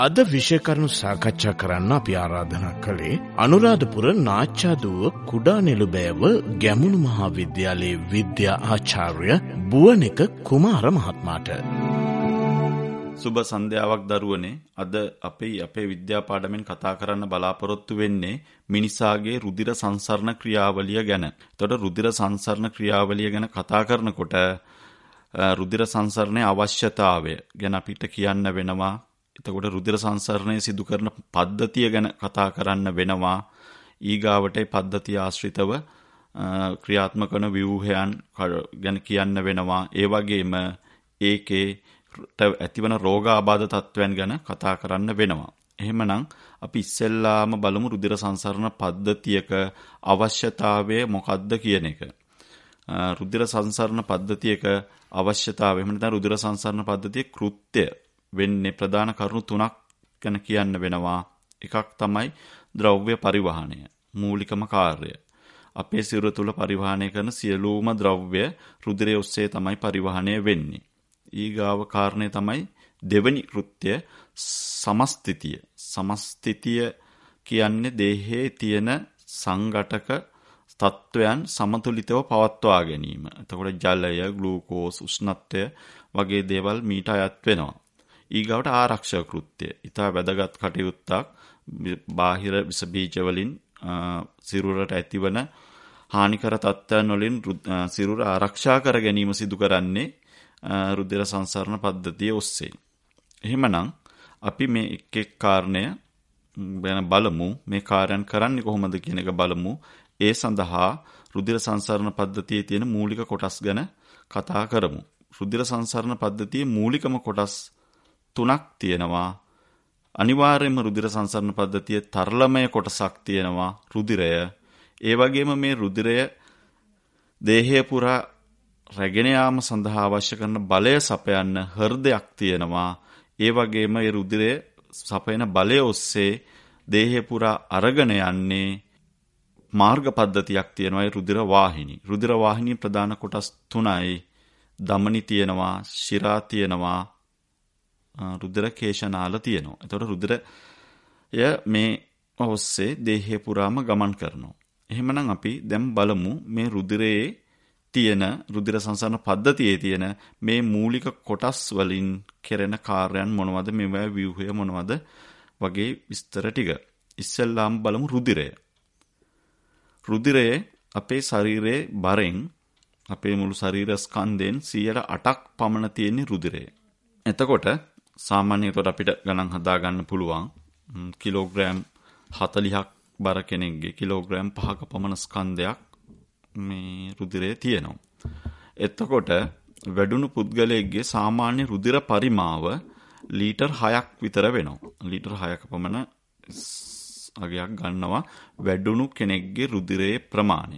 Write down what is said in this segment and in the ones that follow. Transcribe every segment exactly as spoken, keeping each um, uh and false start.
අද විෂය කරුණු සාකච්ඡා කරන්න අපි ආරාධනා කළේ අනුරාධපුර නාච්චාදුව කුඩා නෙළුබෑව ගැමුණු මහා විද්‍යාලයේ විද්‍යා ආචාර්ය බුවනික කුමාර මහත්මයාට. සුබ සන්ධ්‍යාවක් දරුවනේ. අද අපේ අපේ විද්‍යා පාඩමෙන් කතා කරන්න බලාපොරොත්තු වෙන්නේ මිනිසාගේ රුධිර සංසරණ ක්‍රියාවලිය ගැන. එතකොට රුධිර සංසරණ ක්‍රියාවලිය ගැන කතා කරනකොට රුධිර සංසරණයේ අවශ්‍යතාවය ගැන අපිට කියන්න වෙනවා. එතකොට රුධිර සංසරණය සිදු කරන පද්ධතිය ගැන කතා කරන්න වෙනවා. ඊගාවට පද්ධතිය ආශ්‍රිතව ක්‍රියාත්මක වන ව්‍යුහයන් ගැන කියන්න වෙනවා. ඒ වගේම ඒකේ ඇතිවන රෝගාබාධ තත්ත්වයන් ගැන කතා කරන්න වෙනවා. එහෙමනම් අපි ඉස්සෙල්ලාම බලමු රුධිර සංසරණ පද්ධතියක අවශ්‍යතාවය මොකක්ද කියන එක. රුධිර සංසරණ පද්ධතියක අවශ්‍යතාවය එහෙම නැත්නම් රුධිර සංසරණ පද්ධතියේ කෘත්‍ය වෙන්නේ ප්‍රධාන කරුණු තුනක් ගැන කියන්න වෙනවා. එකක් තමයි ද්‍රව්‍ය පරිවහනය. මූලිකම කාර්යය. අපේ සිරුර තුළ පරිවහනය කරන සියලුම ද්‍රව්‍ය රුධිරය ඔස්සේ තමයි පරිවහනය වෙන්නේ. ඊගාව කාරණය තමයි දෙවනි කෘත්‍ය සමස්ථිතිය. සමස්ථිතිය කියන්නේ දේහයේ තියෙන සංඝටක තත්වයන් සමතුලිතව පවත්වා ගැනීම. එතකොට ජලය, ග්ලූකෝස්, උෂ්ණත්වය වගේ දේවල් මීට අයත් වෙනවා. ඊගාවට ආරක්ෂක කෘත්‍ය. ඊට වැදගත් කටයුත්තක් බාහිර විස බීජ වලින් සිරුරට ඇතිවන හානිකර තත්ත්වයන් වලින් සිරුර ආරක්ෂා කර ගැනීම සිදු කරන්නේ රුධිර සංසරණ පද්ධතිය ඔස්සේ. එහෙමනම් අපි මේ එක් එක් කාරණය ගැන බලමු. මේ කාර්යයන් කරන්නේ කොහොමද කියන එක බලමු. ඒ සඳහා රුධිර සංසරණ පද්ධතියේ තියෙන මූලික කොටස් ගැන කතා කරමු. රුධිර සංසරණ පද්ධතියේ මූලිකම කොටස් තුනක් තියෙනවා. අනිවාර්යයෙන්ම රුධිර සංසරණ පද්ධතියේ තරලමය කොටසක් තියෙනවා, රුධිරය. ඒ වගේම මේ රුධිරය දේහය පුරා රැගෙන යාම සඳහා අවශ්‍ය කරන බලය සපයන්න හෘදයක් තියෙනවා. ඒ වගේම මේ රුධිරය සපයන බලය ඔස්සේ දේහය පුරා අරගෙන යන්නේ මාර්ග පද්ධතියක් තියෙනවා, ඒ රුධිර වාහිනී. රුධිර වාහිනී ප්‍රධාන කොටස් තුනයි. ධමනි තියෙනවා, ශිරා තියෙනවා, රුධිර කේශනාල තියෙනවා. එතකොට රුධිරය මේ ඔස්සේ දේහය පුරාම ගමන් කරනවා. එහෙමනම් අපි දැන් බලමු මේ රුධිරයේ තියෙන රුධිර සංසරණ පද්ධතියේ තියෙන මේ මූලික කොටස් වලින් කෙරෙන කාර්යයන් මොනවද, මේවා ව්‍යුහය මොනවද වගේ විස්තර ටික. ඉස්සෙල්ලාම බලමු රුධිරය. රුධිරය අපේ ශරීරයේ බරෙන් අපේ මුළු ශරීර ස්කන්ධයෙන් සියයට අටක් පමණ තියෙන රුධිරය. එතකොට සාමාන්‍යයෙන් අපිට ගණන් හදා ගන්න පුළුවන් කිලෝග්‍රෑම් හතළිහක් බර කෙනෙක්ගේ කිලෝග්‍රෑම් පහක පමණ ස්කන්ධයක් මේ රුධිරයේ තියෙනවා. එතකොට වැඩුණු පුද්ගලයෙක්ගේ සාමාන්‍ය රුධිර පරිමාව ලීටර් හයක් විතර වෙනවා. ලීටර් හයක පමණ අගයක් ගන්නවා වැඩුණු කෙනෙක්ගේ රුධිරයේ ප්‍රමාණය.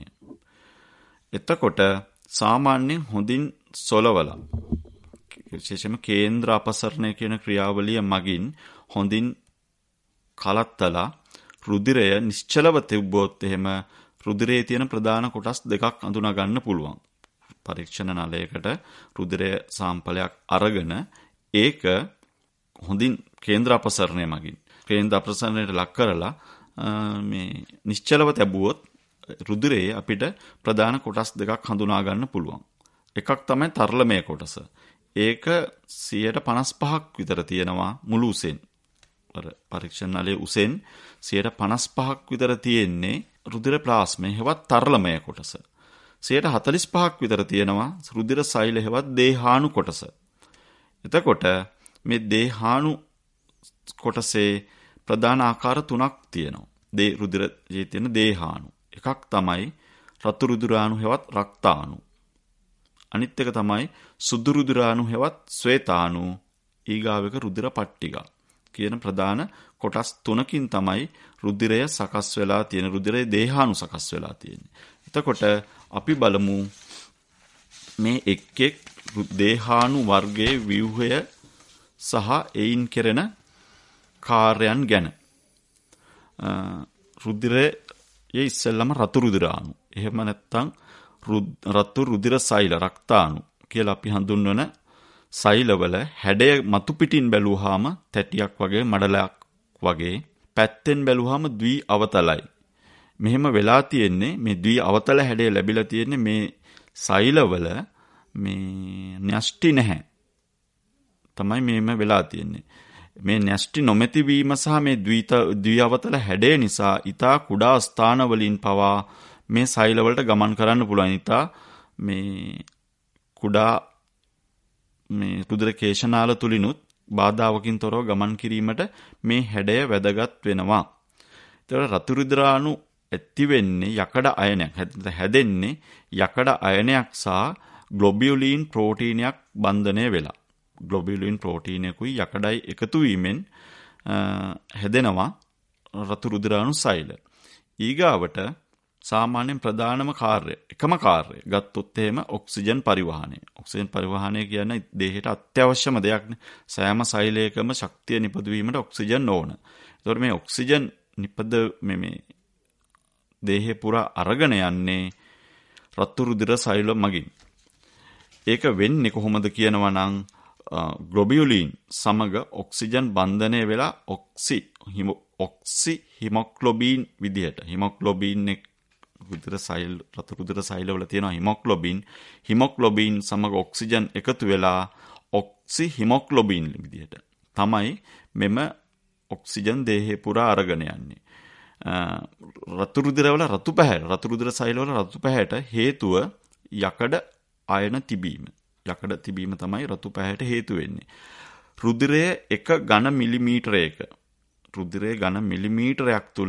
එතකොට සාමාන්‍යයෙන් හොඳින් සොලවලා විශේෂයෙන්ම කේන්ද්‍ර අපසරණය කියන ක්‍රියාවලිය මගින් හොඳින් කලත්තලා රුධිරය නිශ්චලව තිබ්බොත් එහෙම රුධිරයේ තියෙන ප්‍රධාන කොටස් දෙකක් අඳුනා ගන්න පුළුවන්. පරීක්ෂණ නලයකට රුධිරය සාම්පලයක් අරගෙන ඒක හොඳින් කේන්ද්‍ර අපසරණය මගින් කේන්ද්‍ර අපසරණයට ලක් කරලා මේ නිශ්චලව තිබුවොත් රුධිරයේ අපිට ප්‍රධාන කොටස් දෙකක් හඳුනා ගන්න පුළුවන්. එකක් තමයි තරලමය කොටස. ඒක සියයට පනස් පහක් විතර තියෙනවා මුළු උසෙන්. අර පරීක්ෂණ නලයේ උසෙන් සියයට පනස් පහක් විතර තියෙන්නේ රුධිර ප්ලාස්මේ හෙවත් තරලමය කොටස. සියයට හතළිස් පහක් විතර තියෙනවා රුධිර සෛල හෙවත් දේහාණු කොටස. එතකොට මේ දේහාණු කොටසේ ප්‍රධාන ආකාර තුනක් තියෙනවා. දේ රුධිරයේ තියෙන දේහාණු. එකක් තමයි රතු රුධිරාණු හෙවත් රක්තාණු. අනිත් එක තමයි සුදු රුධිරාණු හෙවත් ශ්වේතාණු. ඊගාවක රුධිර පට්ටිකා කියන ප්‍රධාන කොටස් තුනකින් තමයි රුධිරය සකස් වෙලා තියෙන, රුධිරයේ දේහාණු සකස් වෙලා තියෙන්නේ. එතකොට අපි බලමු මේ එක් එක් දේහාණු වර්ගයේ ව්‍යුහය සහ එයින් කෙරෙන කාර්යයන් ගැන. රුධිරයේ ඉස්සෙල්ලම රතු රුධිරාණු. එහෙම නැත්නම් රතු රුධිර සෛල රක්තාණු කියලා අපි හඳුන්වන සෛලවල හැඩය මතු පිටින් බැලුවාම තැටියක් වගේ මඩලයක් වගේ, පැත්තෙන් බැලුවාම ද්වි අවතලයි. මෙහෙම වෙලා තියෙන්නේ මේ ද්වි අවතල හැඩය ලැබිලා තියෙන්නේ මේ සෛලවල මේ න්‍යෂ්ටි නැහැ. තමයි මේම වෙලා තියෙන්නේ. මේ න්‍යෂ්ටි නොමැති වීම සහ මේ ද්විත ද්වි අවතල හැඩය නිසා ඊතා කුඩා ස්ථාන වලින් පවා මේ සෛලවලට ගමන් කරන්න පුළුවන්. ඊතා මේ කුඩා මේ රුධිර කේශනාල තුලිනුත් බාධාවකින් තොරව ගමන් කිරීමට මේ හැඩය වැදගත් වෙනවා. ඒතර රතු රුධිරාණු ඇති වෙන්නේ යකඩ අයනයක්. හැදෙන්නේ යකඩ අයනයක් සහ ග්ලොබියුලින් ප්‍රෝටීනයක් බන්ධනය වෙලා. ග්ලොබියුලින් ප්‍රෝටීනයකුයි යකඩයි එකතු වීමෙන් හැදෙනවා රතු රුධිරාණු සෛල. ඊගාවට සාමාන්‍යයෙන් ප්‍රධානම කාර්යය එකම කාර්යය ගත්තොත් එහෙම ඔක්සිජන් පරිවහනය. ඔක්සිජන් පරිවහනය කියන්නේ දේහයට අත්‍යවශ්‍යම දෙයක්නේ. සෑම සෛලයකම ශක්තිය නිපදවීමට ඔක්සිජන් ඕන. ඒතකොට මේ ඔක්සිජන් නිපද මේ මේ දේහය පුරා අරගෙන යන්නේ රතු රුධිර සෛල මගින්. ඒක වෙන්නේ කොහොමද කියනවා නම් ග්ලොබියුලින් සමග ඔක්සිජන් බන්ධනය වෙලා ඔක්සි ඔක්සි හිමොග්ලොබින් විදිහට හිමොග්ලොබින් එක රුධිර සෛල රතු රුධිර සෛලවල තියෙන හිමොග්ලොබින් හිමොග්ලොබින් සමග ඔක්සිජන් එකතු වෙලා ඔක්සි හිමොග්ලොබින් විදිහට තමයි මෙම ඔක්සිජන් දේහය පුරා අරගෙන යන්නේ. රතු රුධිරවල රතු පැහැට රතු රුධිර සෛලවල රතු පැහැට හේතුව යකඩ අයන තිබීම. යකඩ තිබීම තමයි රතු පැහැට හේතු වෙන්නේ. රුධිරයේ එක ඝන මිලිමීටරයක රුධිරයේ ඝන මිලිමීටරයක් තුල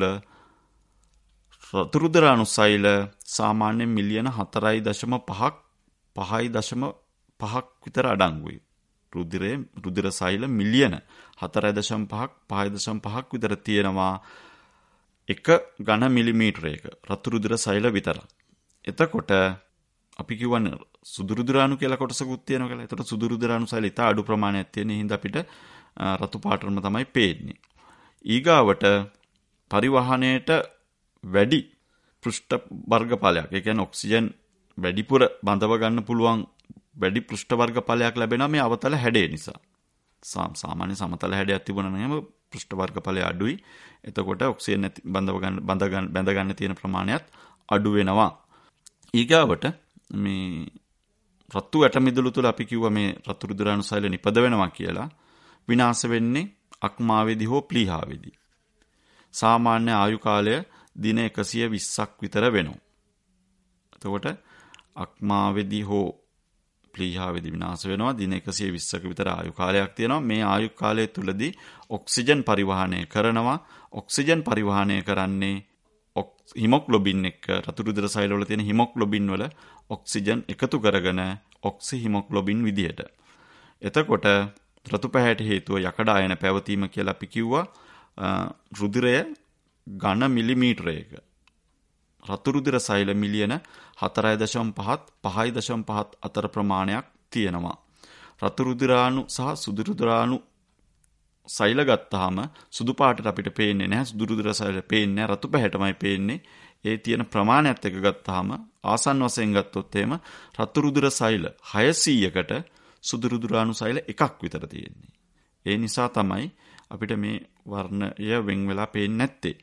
රතු රුධිරාණු සෛල සාමාන්‍ය මිලියන හතරයි දශම පහක් පහයි දශම පහක් විතර අඩංගුයි. රුධිරයේ රුධිර සෛල මිලියන හතරයි දශම පහක් පහයි දශම පහක් විතර තියෙනවා එක ඝන මිලිමීටරයක රතු රුධිර සෛල විතරක්. එතකොට අපි කියවන්නේ සුදු රුධිරාණු කියලා කොටසකුත් තියෙනවා කියලා. ඒතකොට සුදු රුධිරාණු සෛල ඉතා අඩු ප්‍රමාණයක් තියෙන හින්දා අපිට රතු පාටම තමයි පේන්නේ. ඊගාවට පරිවහණයට වැඩි පෘෂ්ඨ වර්ග ඵලයක්. ඒ කියන්නේ ඔක්සිජන් වැඩිපුර බඳව ගන්න පුළුවන් වැඩි පෘෂ්ඨ වර්ග ඵලයක් ලැබෙනවා මේ අවතල හැඩය නිසා. සාමාන්‍ය සමතල හැඩයක් තිබුණා නම් පෘෂ්ඨ වර්ග ඵලය අඩුයි. එතකොට ඔක්සිජන් බඳව ගන්න බඳ ගන්න බඳ ගන්න තියෙන ප්‍රමාණයත් අඩු වෙනවා. ඊගාවට මේ රතු ඇට මිදුළු තුළ අපි කිව්වා මේ රතු රුධිරාණු සෛල නිපද වෙනවා කියලා. විනාශ වෙන්නේ අක්මාවේදී හෝ ප්ලීහාවේදී. සාමාන්‍ය ආයු කාලය දින එකසිය විස්සක් විතර වෙනවා. එතකොට අක්මාවේදී හෝ ප්ලීහාවේදී විනාශ වෙනවා දින එකසිය විස්සක විතර ආයු කාලයක් තියෙනවා. මේ ආයු කාලය තුලදී ඔක්සිජන් පරිවහනය කරනවා. ඔක්සිජන් පරිවහනය කරන්නේ හිමොග්ලොබින් එක්ක රතු රුධිර සෛල වල තියෙන හිමොග්ලොබින් වල ඔක්සිජන් එකතු කරගෙන ඔක්සි හිමොග්ලොබින් විදියට. එතකොට රතු පැහැයට හේතුව යකඩ අයන පැවතීම කියලා අපි කිව්වා. රුධිරය ඝන මිලිමීටරයක රතු රුධිර සෛල මිලියන හතරයි දශම පහත් පහයි දශම පහත් අතර ප්‍රමාණයක් තියෙනවා. රතු රුධිරාණු සහ සුදු රුධිරාණු සෛල ගත්තාම සුදු පාටට අපිට පේන්නේ නැහැ. සුදු රුධිර සෛල පේන්නේ නැහැ. රතු පැහැටමයි පේන්නේ. ඒ තියෙන ප්‍රමාණයත් එක ගත්තාම ආසන්න වශයෙන් ගත්තොත් එහෙම රතු රුධිර සෛල හයසීයකට සුදු රුධිරාණු සෛල එකක් විතර තියෙන්නේ. ඒ නිසා තමයි අපිට මේ වර්ණය වෙන් වෙලා පේන්නේ නැත්තේ.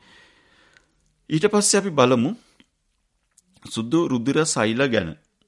ඊට පස්සේ අපි බලමු සුදු රුධිර සෛල ගැන.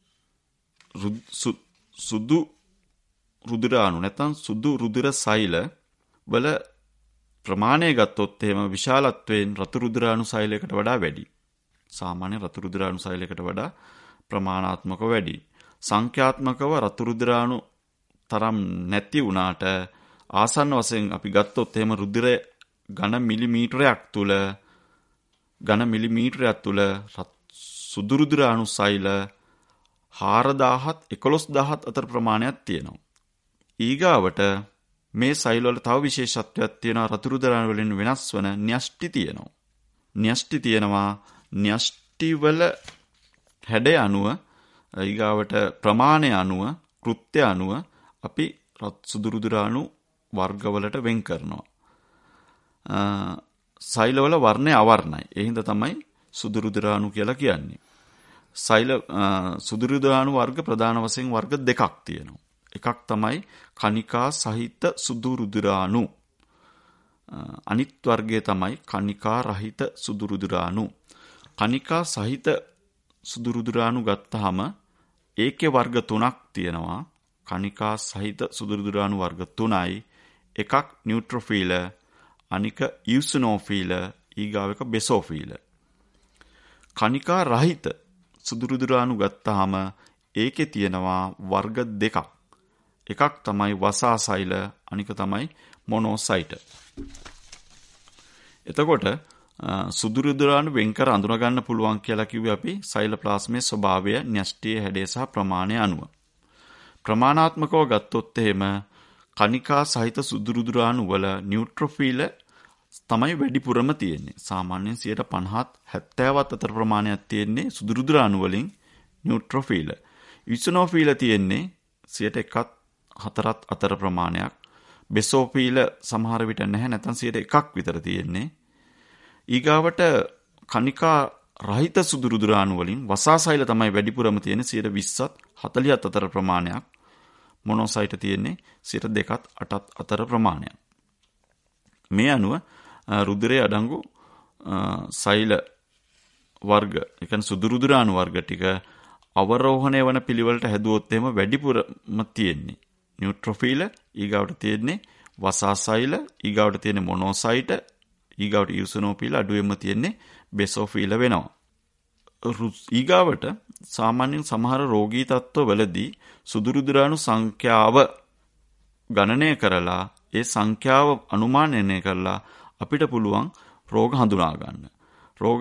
සුදු රුධිරාණු නැත්නම් සුදු රුධිර සෛල වල ප්‍රමාණය ගත්තොත් එහෙම විශාලත්වයෙන් රතු රුධිරාණු සෛලයකට වඩා වැඩි. සාමාන්‍ය රතු රුධිරාණු සෛලයකට වඩා ප්‍රමාණාත්මකව වැඩි. සංඛ්‍යාත්මකව රතු රුධිරාණු තරම් නැති වුණාට ආසන්න වශයෙන් අපි ගත්තොත් එහෙම රුධිරය ඝන මිලිමීටරයක් තුල ඝන මිලිමීටරයක් තුල සුදු රුධිරාණු සෛල හාරදාහත් එකොළොස්දාහත් අතර ප්‍රමාණයක් තියෙනවා. ඊගාවට මේ සෛල වල තව විශේෂත්වයක් තියෙනවා. රතු රුධිරාණු වලින් වෙනස් වන න්‍යෂ්ටි තියෙනවා. න්‍යෂ්ටි තියෙනවා. න්‍යෂ්ටි වල හැඩය අනුව ඊගාවට ප්‍රමාණය අනුව කෘත්‍ය අනුව අපි සුදු රුධිරාණු වර්ගවලට වෙන් කරනවා. සෛල වල වර්ණය අවර්ණයි. ඒ හින්දා තමයි සුදු රුධිරාණු කියලා කියන්නේ. සෛල සුදු රුධිරාණු වර්ග ප්‍රධාන වශයෙන් වර්ග දෙකක් තියෙනවා. එකක් තමයි කණිකා සහිත සුදු රුධිරාණු. අනිත් වර්ගය තමයි කණිකා රහිත සුදු රුධිරාණු. කණිකා සහිත සුදු රුධිරාණු ගත්තාම ඒකේ වර්ග තුනක් තියෙනවා. කණිකා සහිත සුදු රුධිරාණු වර්ග තුනයි. එකක් නියුට්‍රොෆීල, අනික ඉයුසිනෝෆීල, ඊගාව එක බේසෝෆීල. කණිකා රහිත සුදු රුධිරාණු ගත්තාම ඒකේ තියෙනවා වර්ග දෙකක්. එකක් තමයි වසාසෛල, අනික තමයි මොනෝසයිට. එතකොට සුදු රුධිරාණු වෙන් කර අඳුන ගන්න පුළුවන් කියලා කිව්වේ අපි සෛලප්ලාස්මයේ ස්වභාවය, න්‍යෂ්ටියේ හැඩය සහ ප්‍රමාණය අනුව. ප්‍රමාණාත්මකව ගත්තොත් එහෙම කණිකා සහිත සුදු රුධිරාණු වල නියුට්‍රොෆීල තමයි වැඩිපුරම තියෙන්නේ. සාමාන්‍යයෙන් සියයට පනහත් හැත්තෑවත් අතර ප්‍රමාණයක් තියෙන්නේ සුදු රුධිරාණු වලින් නියුට්‍රොෆීල. ඉයුසිනෝෆීල තියෙන්නේ සියයට එකත් හතරත් අතර ප්‍රමාණයක්. බේසෝෆීල සමහර විට නැහැ, නැත්නම් සියයට එකක් විතර තියෙන්නේ. ඊගාවට කණිකා රහිත සුදු රුධිරාණු වලින් වසාසෛල තමයි වැඩිපුරම තියෙන්නේ සියයට විස්සත් හතළිහත් අතර ප්‍රමාණයක්. මොනෝසයිට තියෙන්නේ සියයට දෙකත් අටත් අතර ප්‍රමාණයක්. මේ අනුව රුධිරයේ අඩංගු සෛල වර්ග, ඒ කියන්නේ සුදු රුධිරාණු වර්ග ටික අවරෝහණය වන පිළිවෙලට හැදුවොත් එහෙම වැඩිපුරම තියෙන්නේ නියුට්‍රොෆීල, ඊගාවට තියෙන්නේ වසාසෛල, ඊගාවට තියෙන්නේ මොනෝසයිට, ඊගාවට ඉයුසිනෝෆීල, අඩුවෙන්ම තියෙන්නේ බේසෝෆීල වෙනවා. ඊගාවට සාමාන්‍යයෙන් සමහර රෝගී තත්ත්වවලදී සුදු රුධිරාණු සංඛ්‍යාව ගණනය කරලා ඒ සංඛ්‍යාව අනුමානනය කරලා අපිට පුළුවන් රෝග හඳුනා ගන්න. රෝග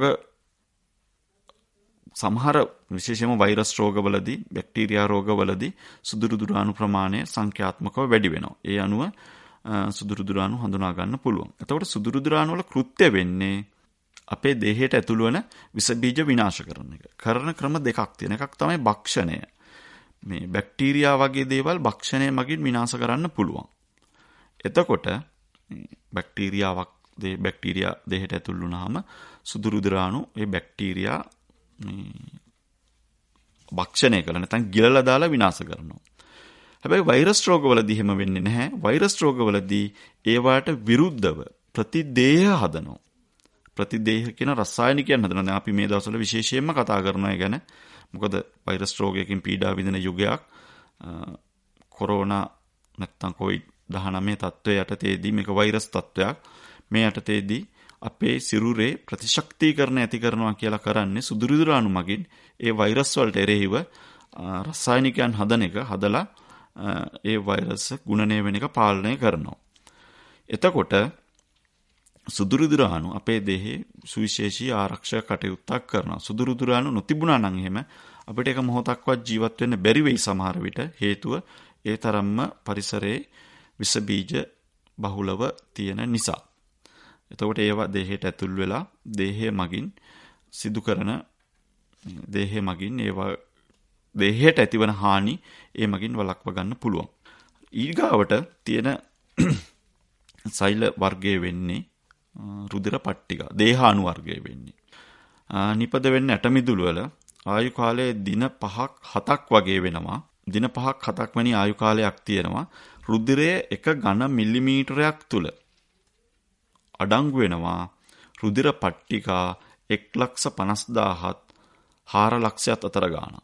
සමහර විශේෂයෙන්ම වෛරස් රෝගවලදී, බැක්ටීරියා රෝගවලදී සුදු රුධිරාණු ප්‍රමාණය සංඛ්‍යාත්මකව වැඩි වෙනවා. ඒ අනුව සුදු රුධිරාණු හඳුනා ගන්න පුළුවන්. එතකොට සුදු රුධිරාණු වල කෘත්‍ය වෙන්නේ අපේ දේහයට ඇතුළු වෙන විස බීජ විනාශ කරන එක. කරන ක්‍රම දෙකක් තියෙන. එකක් තමයි භක්ෂණය. මේ බැක්ටීරියා වගේ දේවල් භක්ෂණය මගින් විනාශ කරන්න පුළුවන්. එතකොට බැක්ටීරියාවක් දේ බැක්ටීරියා දේහයට ඇතුළු වුණාම සුදු රුධිරාණු ඒ බැක්ටීරියා භක්ෂණය කරලා නැත්නම් ගිලලා දාලා විනාශ කරනවා. හැබැයි වෛරස් රෝගවලදී එහෙම වෙන්නේ නැහැ. වෛරස් රෝගවලදී ඒවාට විරුද්ධව ප්‍රතිදේහ හදනවා. ප්‍රතිදේහ කියන රසායනිකයන් හදනවා. දැන් අපි මේ දවස්වල විශේෂයෙන්ම කතා කරනවා ගැන. මොකද වෛරස් රෝගයකින් පීඩා විඳින යුගයක්. කොරෝනා නැත්නම් කොවිඩ් දහනවය තත්ත්වය යටතේදී මේක වෛරස් තත්ත්වයක්. මේ යටතේදී අපේ සිරුරේ ප්‍රතිශක්තිකරණ ඇති කරනවා කියලා කරන්නේ සුදු රුධිරාණු මගින් ඒ වෛරස් වලට එරෙහිව රසායනිකයන් හදන එක හදලා ඒ වෛරස් ගුණණය වෙන එක පාලනය කරනවා. එතකොට සුදු රුධිරාණු අපේ දේහේ සුවිශේෂී ආරක්ෂක කටයුත්තක් කරනවා. සුදු රුධිරාණු නොතිබුණා නම් එහෙම අපිට එක මොහොතක්වත් ජීවත් වෙන්න බැරි වෙයි සමහර විට. හේතුව ඒ තරම්ම පරිසරයේ විස බීජ බහුලව තියෙන නිසා. එතකොට ඒවා දේහයට ඇතුල් වෙලා දේහය මගින් සිදු කරන දේහය මගින් ඒවා දේහයට ඇතිවන හානි ඒ මගින් වළක්ව ගන්න පුළුවන්. ඊගාවට තියෙන සෛල වර්ගය වෙන්නේ රුධිර පට්ටිකා. දේහාණු වර්ගය වෙන්නේ. නිපද වෙන්නේ ඇටමිදුළු වල ආයු කාලය දින පහක් හතක් වගේ වෙනවා. දින පහක් හතක් වැනි ආයු කාලයක් තියෙනවා. රුධිරයේ එක ඝන මිලිමීටරයක් තුල අඩංගු වෙනවා රුධිර පට්ටිකා එක ලක්ෂ පනස් දාහත් හාර ලක්ෂයක් අතර ගාන.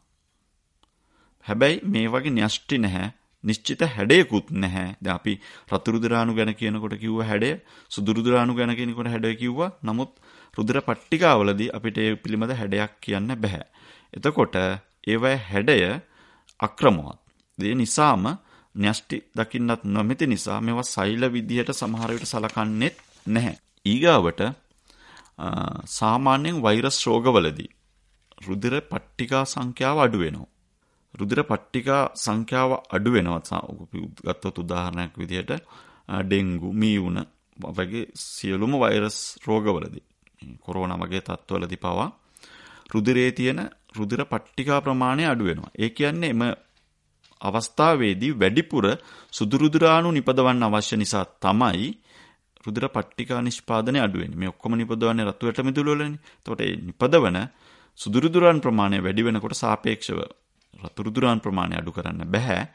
හැබැයි මේ වගේ න්‍යෂ්ටි නැහැ, නිශ්චිත හැඩයකුත් නැහැ. දැන් අපි රතු රුධිරාණු ගැන කියනකොට කිව්ව හැඩය, සුදු රුධිරාණු ගැන කියනකොට හැඩය කිව්වා. නමුත් රුධිර පට්ටිකාවලදී අපිට ඒ පිළිබඳ හැඩයක් කියන්න බෑ. එතකොට ඒවැ හැඩය අක්‍රමවත්. ඒ නිසාම න්‍යෂ්ටි දකින්නත් නොමැති නිසා මේවා සෛල විදියට සමහර විට සලකන්නේ නැහැ. ඊගාවට සාමාන්‍යයෙන් වෛරස් රෝගවලදී රුධිර පට්ටිකා සංඛ්‍යාව අඩු වෙනවා. රුධිර පට්ටිකා සංඛ්‍යාව අඩු වෙනවා. ගත්තොත් උදාහරණයක් විදිහට ඩෙන්ගු, මීවුන වගේ සියලුම වෛරස් රෝගවලදී, කොරෝනා වගේ තත්ත්වවලදී පවා රුධිරයේ තියෙන රුධිර පට්ටිකා ප්‍රමාණය අඩු වෙනවා. ඒ කියන්නේ එම අවස්ථාවේදී වැඩිපුර සුදු රුධිරාණු නිපදවන්න අවශ්‍ය නිසා තමයි රුධිර පට්ටිකා නිෂ්පාදනය අඩු වෙන්නේ. මේ ඔක්කොම නිපදවන්නේ රතු ඇටමිදුළු වලනේ. එතකොට මේ නිපදවන සුදු රුධිරාණු ප්‍රමාණය වැඩි වෙනකොට සාපේක්ෂව රතු රුධිරාණු ප්‍රමාණය අඩු කරන්න බෑ.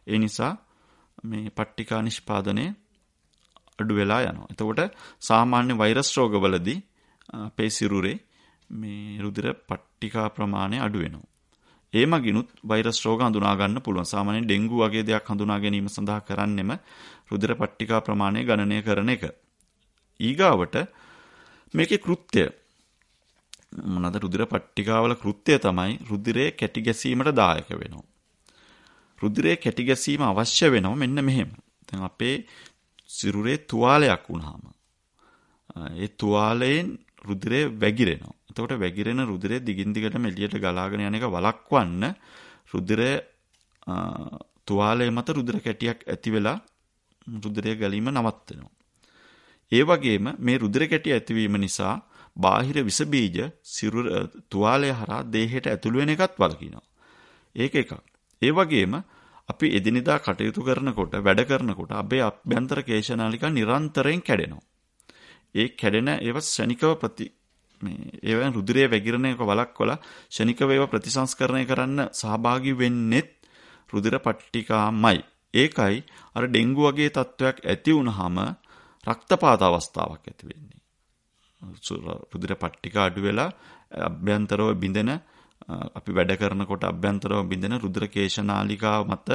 ඒ නිසා මේ පට්ටිකා නිෂ්පාදනය අඩු වෙලා යනවා. එතකොට සාමාන්‍ය වෛරස් රෝගවලදී අපේ සිරුරේ මේ රුධිර පට්ටිකා ප්‍රමාණය අඩු වෙනවා. ඒ මගිනුත් වෛරස් රෝග හඳුනා ගන්න පුළුවන්. සාමාන්‍යයෙන් ඩෙන්ගු වගේ දෙයක් හඳුනා ගැනීම සඳහා කරන්නෙම රුධිර පට්ටිකා ප්‍රමාණය ගණනය කරන එක. ඊගාවට මේකේ කෘත්‍ය මොනවාද? රුධිර පට්ටිකාවල කෘත්‍ය තමයි රුධිරයේ කැටි ගැසීමට දායක වෙනවා. රුධිරයේ කැටි ගැසීම අවශ්‍ය වෙනවා මෙන්න මෙහෙම. දැන් අපේ සිරුරේ තුවාලයක් වුණාම ඒ තුවාලයෙන් රුධිරය වැగిරෙනවා. එතකොට වැగిරෙන රුධිරය දිගින් දිගටම එළියට ගලාගෙන යන එක වළක්වන්න රුධිරය තුවාලයේ මත රුධිර කැටියක් ඇති වෙලා රුධිරය ගැලීම නවත්වනවා. ඒ වගේම මේ රුධිර කැටි ඇතිවීම නිසා බාහිර විස බීජ සිරුර තුවාලය හරහා දේහයට ඇතුළු වෙන එකත් වළකිනවා. ඒක එකක්. ඒ වගේම අපි එදිනෙදා කටයුතු කරනකොට වැඩ කරනකොට අපේ අභ්‍යන්තර කේශනාලිකා නිරන්තරයෙන් කැඩෙනවා. ඒ කැඩෙන ඒවා ශනිකව ප්‍රති මේ ඒවෙන් රුධිරයේ වැగిරෙන එක වළක්වලා ශනිකව ඒවා ප්‍රතිසංස්කරණය කරන්න සහභාගී වෙන්නේ රුධිර පට්ටිකාමයි. ඒකයි අර ඩෙන්ගු වගේ තත්වයක් ඇති වුනහම රක්තපාත අවස්ථාවක් ඇති වෙන්නේ. රුධිර පට්ටිකා අඩු වෙලා අභ්‍යන්තරව බිඳෙන අපි වැඩ කරනකොට අභ්‍යන්තරව බිඳෙන රුධිර කේශනාලිකා මත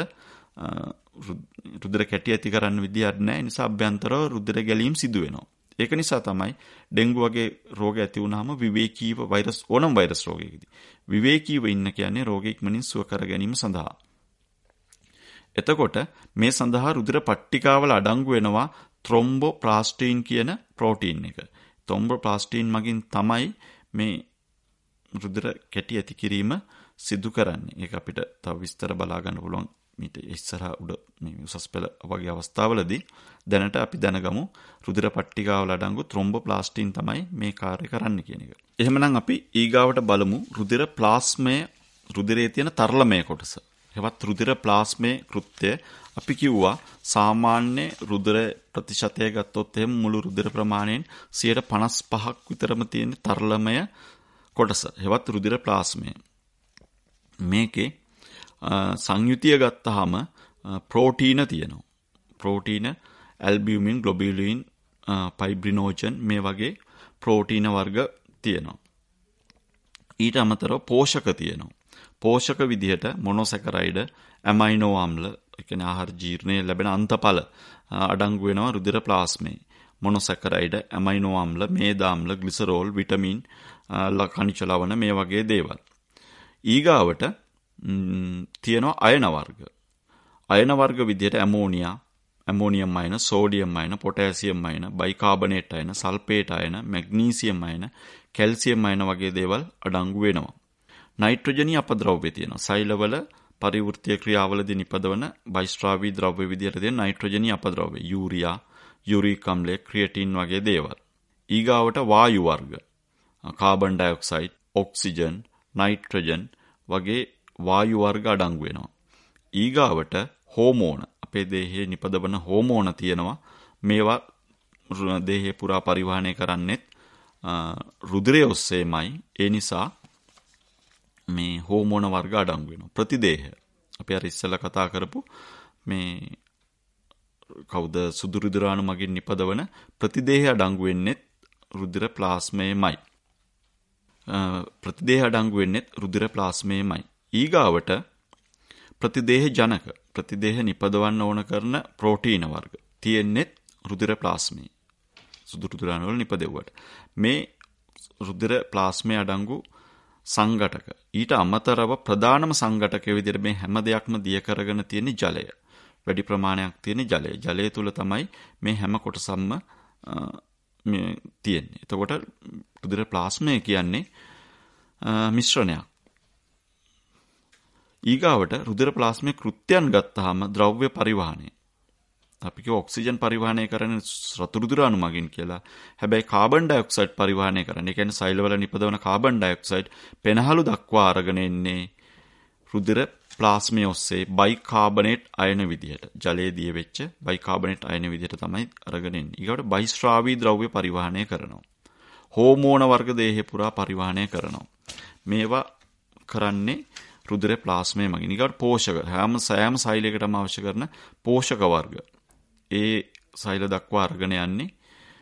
රුධිර කැටි ඇති කරන්න විදියක් නැහැ. ඒ නිසා අභ්‍යන්තරව රුධිර ගැලීම් සිදු වෙනවා. ඒක නිසා තමයි ඩෙන්ගු වගේ රෝග ඇති වුනහම විවේකීව වෛරස් ඕනම වෛරස් රෝගයකදී විවේකීව ඉන්න කියන්නේ රෝගය ඉක්මනින් සුව කර ගැනීම සඳහා. එතකොට මේ සඳහා රුධිර පට්ටිකාවල අඩංගු වෙනවා ත්‍රොම්බෝප්ලාස්ටින් කියන ප්‍රෝටීන් එක. ත්‍රොම්බෝප්ලාස්ටින් මගින් තමයි මේ රුධිර කැටි ඇති කිරීම සිදු කරන්නේ. ඒක අපිට තව විස්තර බලා ගන්න පුළුවන් මීට ඉස්සරහා උඩ මේ උසස් පෙළ වගේ අවස්ථාවලදී. දැනට අපි දැනගමු රුධිර පට්ටිකාවල අඩංගු ත්‍රොම්බෝප්ලාස්ටින් තමයි මේ කාර්ය කරන්නේ කියන එක. එහෙමනම් අපි ඊගාවට බලමු රුධිර ප්ලාස්මය රුධිරයේ තියෙන තරලමය කොටස. එවත් රුධිර ප්ලාස්මේ කෘත්‍ය අපි කිව්වා සාමාන්‍ය රුධිර ප්‍රතිශතය ගත්තොත් එහෙම මුළු රුධිර ප්‍රමාණයෙන් සියයට පනස් පහක් විතරම තියෙන තරලමය කොටස. එවත් රුධිර ප්ලාස්මය. මේකේ සංයුතිය ගත්තාම ප්‍රෝටීන තියෙනවා. ප්‍රෝටීන ඇල්බියුමින්, ග්ලොබියුලින්, ෆයිබ්‍රිනෝජන් මේ වගේ ප්‍රෝටීන වර්ග තියෙනවා. ඊට අමතරව පෝෂක තියෙනවා. පෝෂක විදිහට මොනොසැකරයිඩ්, ඇමයිනෝ ආම්ල, ඒ කියන්නේ ආහාර ජීර්ණයේ ලැබෙන අන්තඵල අඩංගු වෙනවා රුධිර ප්ලාස්මේ. මොනොසැකරයිඩ්, ඇමයිනෝ ආම්ල, මේද ආම්ල, ග්ලිසරෝල්, විටමින්, khනිජ ලවණ මේ වගේ දේවල්. ඊගාවට තියෙනවා අයන වර්ග. අයන වර්ග විදිහට ඇමෝනියා, ඇමෝනියම් අයන, සෝඩියම් අයන, පොටෑසියම් අයන, බයිකාබනේට් අයන, සල්ෆේට් අයන, මැග්නීසියම් අයන, කැල්සියම් අයන වගේ දේවල් අඩංගු වෙනවා. නයිට්‍රජනීය අපද්‍රව්‍ය තියෙනවා. සෛලවල පරිවෘත්තීය ක්‍රියාවලදී නිපදවන බයිස්ට්‍රාවී ද්‍රව්‍ය විදිහට තියෙන නයිට්‍රජනීය අපද්‍රව්‍ය. යූරියා, යුරික් අම්ලය, ක්‍රියටින් වගේ දේවල්. ඊගාවට වායු වර්ග. කාබන් ඩයොක්සයිඩ්, ඔක්සිජන්, නයිට්‍රජන් වගේ වායු වර්ග අඩංගු වෙනවා. ඊගාවට හෝමෝන. අපේ දේහයේ නිපදවන හෝමෝන තියෙනවා. මේවා දේහය පුරා පරිවහනය කරන්නේත් රුධිරය ඔස්සේමයි. ඒ නිසා මේ හෝමෝන වර්ග අඩංගු වෙනවා. ප්‍රතිදේහ. අපි අර ඉස්සෙල්ලා කතා කරපු මේ කවුද සුදු රුධිරාණු මගින් නිපදවන ප්‍රතිදේහ අඩංගු වෙන්නේ රුධිර ප්ලාස්මයමයි. ප්‍රතිදේහ අඩංගු වෙන්නේ රුධිර ප්ලාස්මයමයි. ඊගාවට ප්‍රතිදේහ ජනක. ප්‍රතිදේහ නිපදවන්න ඕන කරන ප්‍රෝටීන වර්ග තියෙන්නේ රුධිර ප්ලාස්මේ. සුදු රුධිරාණු වල නිපදෙව්වට. මේ රුධිර ප්ලාස්මේ අඩංගු සංඝටක. ඊට අමතරව ප්‍රධානම සංඝටකයේ විදිහට මේ හැම දෙයක්ම දිය කරගෙන තියෙන ජලය. වැඩි ප්‍රමාණයක් තියෙන ජලය. ජලය තුල තමයි මේ හැම කොටසක්ම මේ තියෙන්නේ. එතකොට රුධිර ප්ලාස්මය කියන්නේ මිශ්‍රණයක්. ඊගාවට රුධිර ප්ලාස්මේ කෘත්‍යයන් ගත්තාම ද්‍රව්‍ය පරිවහනය. අපි කිය ඔක්සිජන් පරිවහනය කරන්නේ රතු රුධිරාණු මගින් කියලා. හැබැයි කාබන් ඩයොක්සයිඩ් පරිවහනය කරන්නේ. ඒ කියන්නේ සෛලවල නිපදවන කාබන් ඩයොක්සයිඩ් පෙනහළු දක්වා අරගෙන එන්නේ රුධිර ප්ලාස්මය ඔස්සේ බයිකාබනේට් අයන විදිහට. ජලයේ දිය වෙච්ච බයිකාබනේට් අයන විදිහට තමයි අරගෙන එන්නේ. ඊගොට බයිස්ට්‍රාවී ද්‍රව්‍ය පරිවහනය කරනවා. හෝමෝන වර්ග දේහය පුරා පරිවහනය කරනවා. මේවා කරන්නේ රුධිර ප්ලාස්මය මගින්. ඊගොට පෝෂක හැම සෑම සෛලයකටම අවශ්‍ය කරන පෝෂක වර්ග ඒ සෛල දක්වා අරගෙන යන්නේ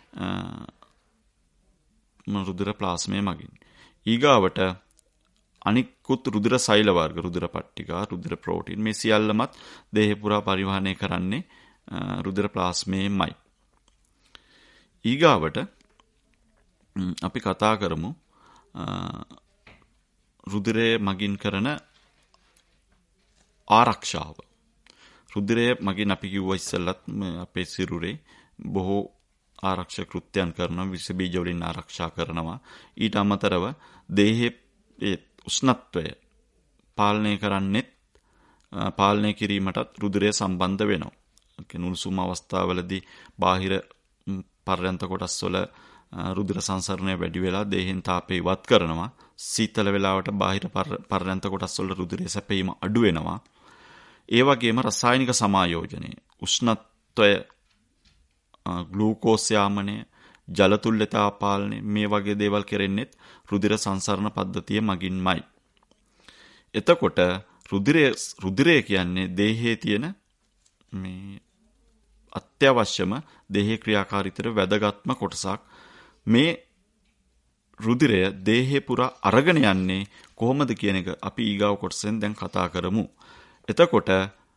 රුධිර ප්ලාස්මය මගින්. ඊගාවට අනිකුත් රුධිර සෛල වර්ග රුධිර පට්ටිකා රුධිර ප්‍රෝටීන් මේ සියල්ලමත් දේහය පුරා පරිවහනය කරන්නේ රුධිර ප්ලාස්මයමයි. ඊගාවට අපි කතා කරමු රුධිරය මගින් කරන ආරක්ෂාව. රුධිරය මගින් අපි කිව්වා ඉස්සෙල්ලත් අපේ සිරුරේ බොහෝ ආරක්ෂක කෘත්‍යයන් කරනවා, විස බීජ වලින් ආරක්ෂා කරනවා. ඊට අමතරව දේහයේ උෂ්ණත්වය පාලනය කරන්නෙත් පාලනය කිරීමටත් රුධිරය සම්බන්ධ වෙනවා. උණුසුම් අවස්ථාවලදී බාහිර පර්යන්ත කොටස් වල රුධිර සංසරණය වැඩි වෙලා දේහෙන් තාපය ඉවත් කරනවා. සීතල වෙලාවට බාහිර පර්යන්ත කොටස් වල රුධිරයේ සැපීම අඩු වෙනවා. ඒ වගේම රසායනික සමායෝජනය, උෂ්ණත්වය, ග්ලූකෝස් යාමනය, ජල තුල්‍යතා පාලනය මේ වගේ දේවල් කෙරෙන්නේත් රුධිර සංසරණ පද්ධතිය මගින්මයි. එතකොට රුධිරය රුධිරය කියන්නේ දේහයේ තියෙන මේ අත්‍යවශ්‍යම දේහේ ක්‍රියාකාරීත්වයට වැදගත්ම කොටසක්. මේ රුධිරය දේහේ පුරා අරගෙන යන්නේ කොහොමද කියන එක අපි ඊගාව කොටසෙන් දැන් කතා කරමු. එතකොට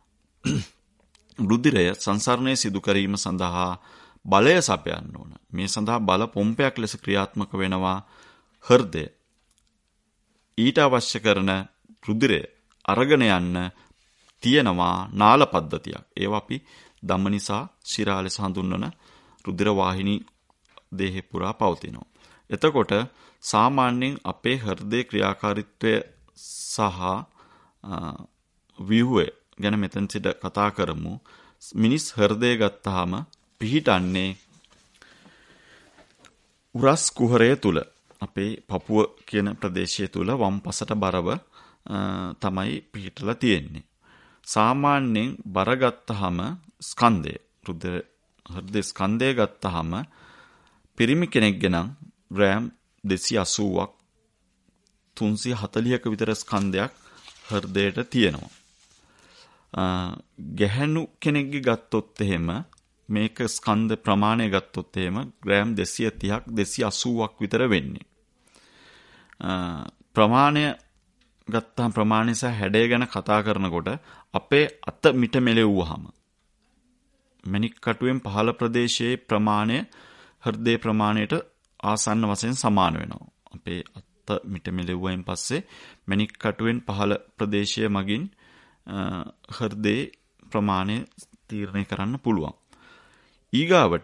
රුධිරය සංසරණය සිදු කිරීම සඳහා බලය සපයන්න ඕන. මේ සඳහා බල පොම්පයක් ලෙස ක්‍රියාත්මක වෙනවා හෘදය. ඊට අවශ්‍ය කරන රුධිරය අරගෙන යන්න තියෙනවා නාල පද්ධතියක්. ඒවා අපි ධමනිසා ශිරා ලෙස හඳුන්වන රුධිර වාහිනී දේහේ පුරා පවතිනවා. එතකොට සාමාන්‍යයෙන් අපේ හෘදේ ක්‍රියාකාරීත්වය සහ ව්‍යුහය ගැන මෙතන සිට කතා කරමු. මිනිස් හෘදය ගත්තාම පිහිටන්නේ උරස් කුහරය තුල. අපේ පපුව කියන ප්‍රදේශය තුල වම් පසට බරව තමයි පිහිටලා තියෙන්නේ. සාමාන්‍යයෙන් බර ගත්තාම ස්කන්ධය රුධිර හෘද ස්කන්ධය ගත්තාම පිරිමි කෙනෙක්ගේ නම් ග්‍රෑම් දෙසිය අසූවක් තුන්සිය හතළිහක විතර ස්කන්ධයක් හෘදයට තියෙනවා. ගැහැණු කෙනෙක්ගේ ගත්තොත් එහෙම මේක ස්කන්ධ ප්‍රමාණය ගත්තොත් එහෙම ග්‍රෑම් දෙසිය තිහක් දෙසිය අසූවක් විතර වෙන්නේ. ප්‍රමාණය ගත්තාම ප්‍රමාණය සහ හැඩය ගැන කතා කරනකොට අපේ අත මිට මෙලෙව්වහම මණික් කටුවෙන් පහළ ප්‍රදේශයේ ප්‍රමාණය හෘදේ ප්‍රමාණයට ආසන්න වශයෙන් සමාන වෙනවා. අපේ අත මිට මෙලෙව්වයින් පස්සේ මණික් කටුවෙන් පහළ ප්‍රදේශය මගින් හෘදේ ප්‍රමාණය තීරණය කරන්න පුළුවන්. ඊගාවට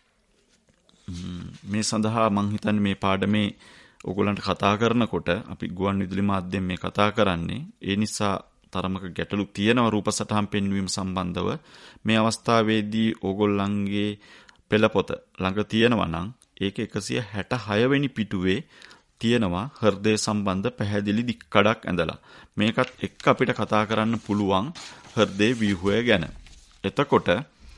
මේ සඳහා මං හිතන්නේ මේ පාඩමේ ඔයගොල්ලන්ට කතා කරනකොට අපි ගුවන් විදුලි මාධ්‍යයෙන් මේ කතා කරන්නේ ඒ නිසා තරමක ගැටලු තියෙනවා රූප සටහන් පෙන්වීම සම්බන්ධව. මේ අවස්ථාවේදී ඕගොල්ලන්ගේ පෙළපොත ළඟ තියෙනවා නම් ඒක එකසිය හැටහය වෙනි පිටුවේ තියෙනවා හෘදය සම්බන්ධ පැහැදිලි දික්කඩක් ඇඳලා. මේකත් එක්ක අපිට කතා කරන්න පුළුවන් හෘදේ ව්‍යුහය ගැන. එතකොට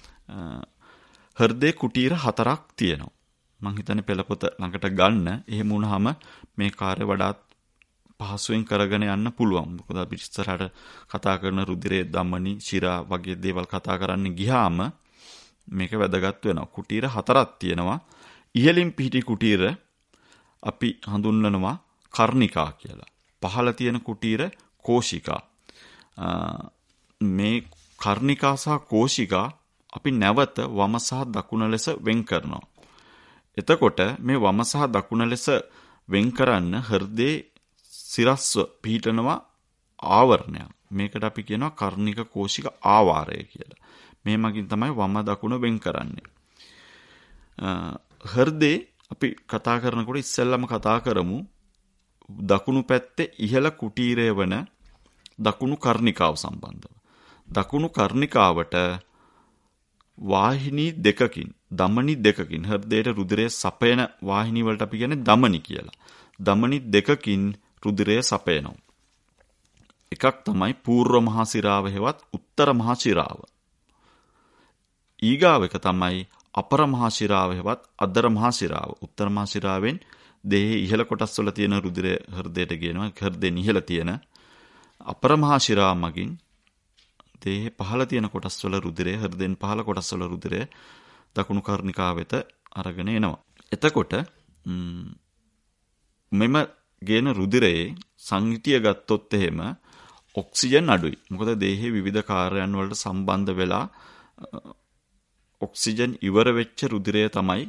හෘදේ කුටීර හතරක් තියෙනවා. මං හිතන්නේ පෙළපොත ළඟට ගන්න. එහෙම වුණාම මේ කාර්ය වඩාත් පහසුවෙන් කරගෙන යන්න පුළුවන්. මොකද අපි ඉස්සරහට කතා කරන රුධිරයේ ධමනි, ශිරා වගේ දේවල් කතා කරන්න ගියාම මේක වැදගත් වෙනවා. කුටීර හතරක් තියෙනවා. ඉහළින් පිහිටි කුටීර අපි හඳුන්වනවා කර්ණිකා කියලා. පහළ තියෙන කුටීර කෝෂිකා. මේ කර්ණිකා සහ කෝෂිකා අපි නැවත වම සහ දකුණ ලෙස වෙන් කරනවා. එතකොට මේ වම සහ දකුණ ලෙස වෙන් කරන්න හෘදේ සිරස්ව පිහිටනවා ආවරණයක්. මේකට අපි කියනවා කර්ණික කෝෂික ආවාරය කියලා. මේ මගින් තමයි වම දකුණ වෙන් කරන්නේ. හෘදේ අපි කතා කරනකොට ඉස්සෙල්ලම කතා කරමු දකුණු පැත්තේ ඉහළ කුටීරය වන දකුණු කර්ණිකාව සම්බන්ධව. දකුණු කර්ණිකාවට වාහිනී දෙකකින්, ධමනි දෙකකින් හෘදයට රුධිරය සපයන වාහිනී වලට අපි කියන්නේ ධමනි කියලා. ධමනි දෙකකින් රුධිරය සපයනවා. එකක් තමයි පූර්ව මහා සිරාව හෙවත් උත්තර මහා සිරාව. ඊගාව එක තමයි අපර මහා ශිරාව හෙවත් අදර මහා ශිරාව. උත්තර මහා ශිරාවෙන් දේහයේ ඉහළ කොටස් වල තියෙන රුධිරය හෘදයට ගේනවා. හෘදයෙන් ඉහළ තියෙන අපරමහා ශිරා මගින් දේහේ පහළ තියෙන කොටස්වල රුධිරය, හෘදයෙන් පහළ කොටස්වල රුධිරය දකුණු කර්ණිකාව වෙත අරගෙන එනවා. එතකොට මෙම ගේන රුධිරයේ සංයුතිය ගත්තොත් එහෙම ඔක්සිජන් අඩුයි. මොකද දේහයේ විවිධ කාර්යයන් වලට සම්බන්ධ වෙලා ඔක්සිජන් ඉවර වෙච්ච රුධිරය තමයි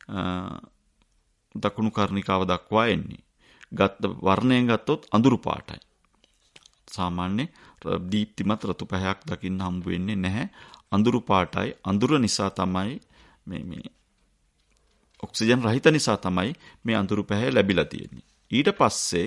දකුණු කර්ණිකාව දක්වා එන්නේ. ගත්ත වර්ණයෙන් ගත්තොත් අඳුරු පාටයි. සාමාන්‍ය දීප්තිමත් රතු පැහැයක් දකින්න හම්බ වෙන්නේ නැහැ. අඳුරු පාටයි. අඳුර නිසා තමයි මේ මේ ඔක්සිජන් රහිත නිසා තමයි මේ අඳුරු පැහැ ලැබිලා තියෙන්නේ. ඊට පස්සේ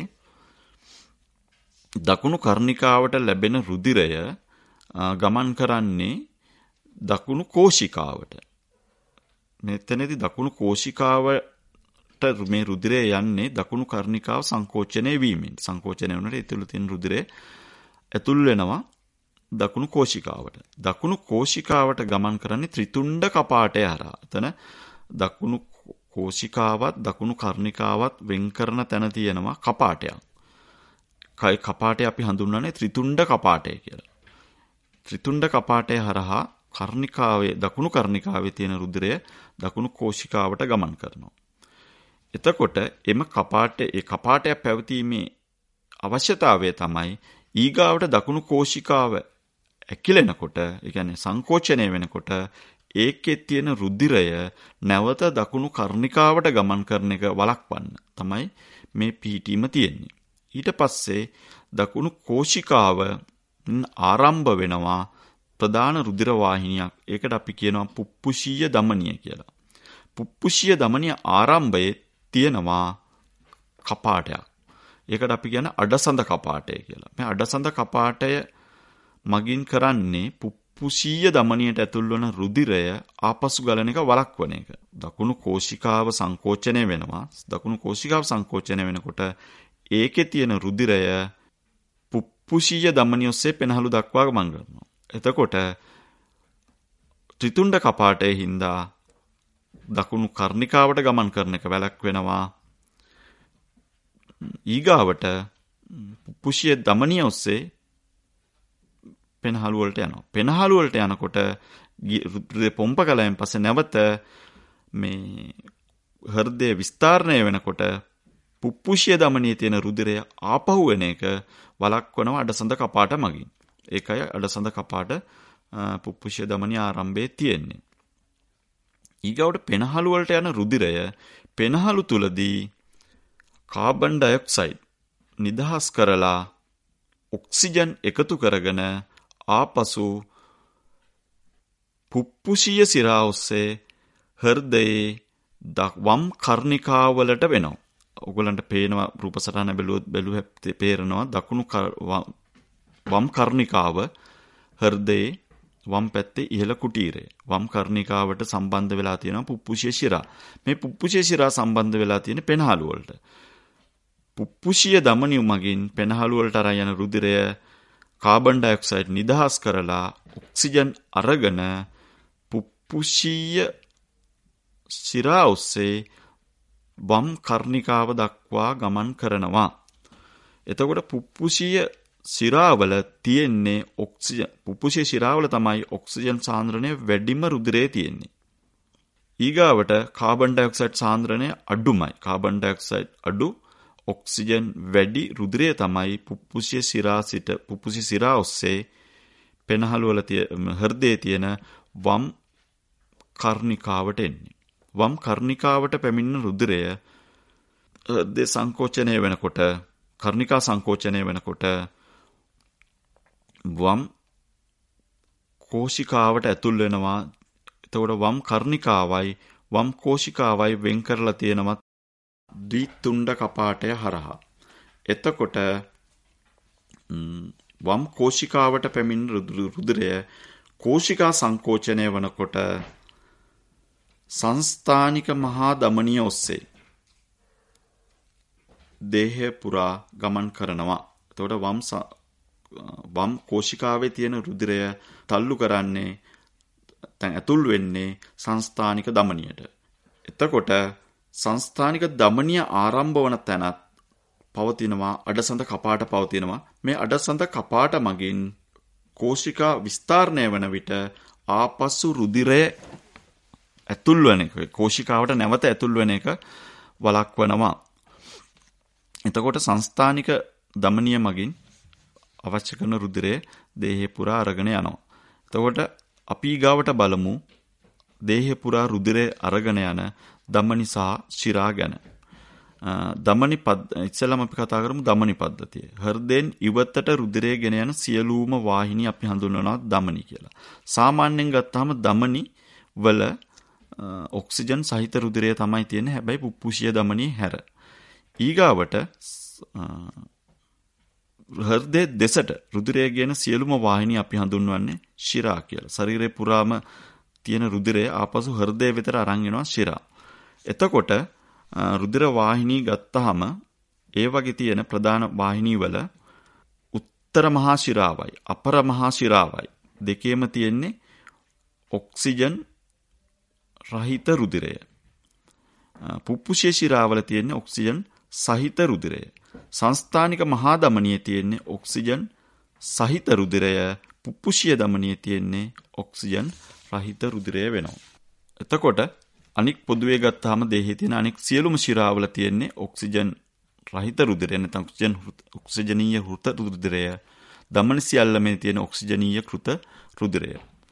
දකුණු කර්ණිකාවට ලැබෙන රුධිරය ගමන් කරන්නේ දකුණු කෝෂිකාවට. මෙතනදී දකුණු කෝෂිකාවට මේ රුධිරය යන්නේ දකුණු කර්ණිකාව සංකෝචනය වීමෙන්. සංකෝචනය වුණාට ඇතුළේ තියෙන රුධිරය ඇතුල් වෙනවා දකුණු කෝෂිකාවට. දකුණු කෝෂිකාවට ගමන් කරන්නේ ත්‍රිතුණ්ඩ කපාටය හරහා. එතන දකුණු කෝෂිකාවත් දකුණු කර්ණිකාවත් වෙන් කරන තැන තියෙනවා කපාටයක්. කයි කපාටය අපි හඳුන්වන්නේ ත්‍රිතුණ්ඩ කපාටය කියලා. ත්‍රිතුණ්ඩ කපාටය හරහා කර්ණිකාවේ දකුණු කර්ණිකාවේ තියෙන රුධිරය දකුණු කෝෂිකාවට ගමන් කරනවා. එතකොට එම කපාටය ඒ කපාටය පැවතීමේ අවශ්‍යතාවය තමයි ඊගාවට දකුණු කෝෂිකාව ඇකිලෙනකොට, ඒ කියන්නේ සංකෝචනය වෙනකොට ඒකේ තියෙන රුධිරය නැවත දකුණු කර්ණිකාවට ගමන් කරන එක වළක්වන්න තමයි මේ පිහිටීම තියෙන්නේ. ඊට පස්සේ දකුණු කෝෂිකාව ආරම්භ වෙනවා ප්‍රධාන රුධිර වාහිනියක්. ඒකට අපි කියනවා පුප්පුෂීය ධමනිය කියලා. පුප්පුෂීය ධමනිය ආරම්භයේ තියෙනවා කපාටයක්. ඒකට අපි කියන අඩසඳ කපාටය කියලා. මේ අඩසඳ කපාටය මගින් කරන්නේ පුප්පුෂීය ධමනියට ඇතුල් වන රුධිරය ආපසු ගලන එක වළක්වන එක. දකුණු කෝෂිකාව සංකෝචනය වෙනවා. දකුණු කෝෂිකාව සංකෝචනය වෙනකොට ඒකේ තියෙන රුධිරය පුප්පුෂීය ධමනිය ඔස්සේ පෙනහළු දක්වා ගමන් කරනවා. එතකොට ත්‍රිතුණ්ඩ කපාටයේ හින්දා දකුණු කර්ණිකාවට ගමන් කරන එක වැළැක්වෙනවා. ඊගාවට පුප්පුෂීය ධමනිය ඔස්සේ පෙනහළු වලට යනවා. පෙනහළු වලට යනකොට රුධිරය පොම්ප කළායින් පස්සේ නැවත මේ හෘදය විස්තරණය වෙනකොට පුප්පුෂීය ධමනියේ තියෙන රුධිරය ආපහු එන එක වළක්වනවා අඩසඳ කපාට මගින්. ඒකයි අඩසඳ කපාට පුප්පුෂීය ධමනිය ආරම්භයේ තියෙන්නේ. ඊගවට පෙනහළු වලට යන රුධිරය පෙනහළු තුලදී කාබන් ඩයොක්සයිඩ් නිදහස් කරලා ඔක්සිජන් එකතු කරගෙන ආපසු පුප්පුෂීය සිරා ඔස්සේ හෘදයේ වම් කර්ණිකාවලට වෙනවා. ඔයගලන්ට පේනවා රූප සටහන බැලුවොත් බැලුවේ පේරනවා දකුණු වම් කර්ණිකාව හෘදයේ වම් පැත්තේ ඉහළ කුටීරය. වම් කර්ණිකාවට සම්බන්ධ වෙලා තියෙනවා පුප්පුෂීය ශිරා. මේ පුප්පුෂීය ශිරා සම්බන්ධ වෙලා තියෙන පෙනහළු වලට. පුප්පුෂීය ධමනිය මගින් පෙනහළු වලට අරන් යන රුධිරය කාබන් ඩයොක්සයිඩ් නිදහස් කරලා ඔක්සිජන් අරගෙන පුප්පුෂීය ශිරා ඔස්සේ වම් කර්ණිකාව දක්වා ගමන් කරනවා. එතකොට පුප්පුෂීය ශිරාවල තියෙන්නේ ඔක්සිජන්. පුප්පුෂීය ශිරාවල තමයි ඔක්සිජන් සාන්ද්‍රණය වැඩිම රුධිරයේ තියෙන්නේ. ඊගාවට කාබන් ඩයොක්සයිඩ් සාන්ද්‍රණය අඩුමයි. කාබන් ඩයොක්සයිඩ් අඩු, ඔක්සිජන් වැඩි රුධිරය තමයි පුප්පුෂීය ශිරා සිට පුප්පුෂීය ශිරා ඔස්සේ පෙනහළු වල තියෙන හෘදයේ තියෙන වම් කර්ණිකාවට එන්නේ. වම් කර්ණිකාවට පැමිණෙන රුධිරය හෘදේ සංකෝචනය වෙනකොට, කර්ණිකා සංකෝචනය වෙනකොට වම් කෝෂිකාවට ඇතුල් වෙනවා. එතකොට වම් කර්ණිකාවයි වම් කෝෂිකාවයි වෙන් කරලා තියෙනවා ද්විතුණ්ඩ කපාටය හරහා. එතකොට වම් කෝෂිකාවට පැමිණෙන රුධිරය කෝෂිකා සංකෝචනය වනකොට සංස්ථානික මහා ධමනිය ඔස්සේ දේහය පුරා ගමන් කරනවා. එතකොට වම් වම් කෝෂිකාවේ තියෙන රුධිරය තල්ලු කරන්නේ නැත්නම් ඇතුල් වෙන්නේ සංස්ථානික ධමනියට. එතකොට සංස්ථානික ධමනිය ආරම්භ වන තැනත් පවතිනවා, අඩසඳ කපාට පවතිනවා. මේ අඩසඳ කපාට මගින් කෝෂිකා විස්තරණය වන විට ආපසු රුධිරය ඇතුල් වෙන එක, කෝෂිකාවට නැවත ඇතුල් වෙන එක වළක්වනවා. එතකොට සංස්ථානික දමනිය මගින් අවශ්‍ය කරන රුධිරය දේහය පුරා අරගෙන යනවා. එතකොට අපි ඊගාවට බලමු දේහය පුරා රුධිරය අරගෙන යන දමනි සහ ශිරා ගැන. දමනි පද ඉස්සෙල්ලාම අපි කතා කරමු දමනි පද්ධතිය. හෘදයෙන් ඉවතට රුධිරය ගෙන යන සියලුම වාහිනී අපි හඳුන්වනවා දමනි කියලා. සාමාන්‍යයෙන් ගත්තාම දමනි වල ඔක්සිජන් සහිත රුධිරය තමයි තියෙන්නේ. හැබැයි පුප්පුෂීය දමනිය හැර. ඊගාවට හෘදයේ දෙසට රුධිරය ගෙන සියලුම වාහිනී අපි හඳුන්වන්නේ ශිරා කියලා. ශරීරේ පුරාම තියෙන රුධිරය ආපසු හෘදය වෙතට අරන් එනවා ශිරා. එතකොට රුධිර වාහිනී ගත්තාම ඒ වගේ තියෙන ප්‍රධාන වාහිනී වල උත්තර මහා ශිරාවයි අපර මහා ශිරාවයි දෙකේම තියෙන්නේ ඔක්සිජන් රහිත රුධිරය. පුප්පුෂීය ශිරාවල තියෙන්නේ ඔක්සිජන් සහිත රුධිරය. සංස්ථානික මහා ධමනියේ තියෙන්නේ ඔක්සිජන් සහිත රුධිරය. පුප්පුෂීය ධමනියේ තියෙන්නේ ඔක්සිජන් රහිත රුධිරය වෙනවා. එතකොට අනික් පොදුවේ ගත්තාම දේහයේ තියෙන අනික් සියලුම ශිරාවල තියෙන්නේ ඔක්සිජන් රහිත රුධිරය නැත්නම් ඔක්සිජන් ඔක්සිජනීය හෘත රුධිරය. ධමනි සියල්ලමේ තියෙන ඔක්සිජනීය කෘත රුධිරය.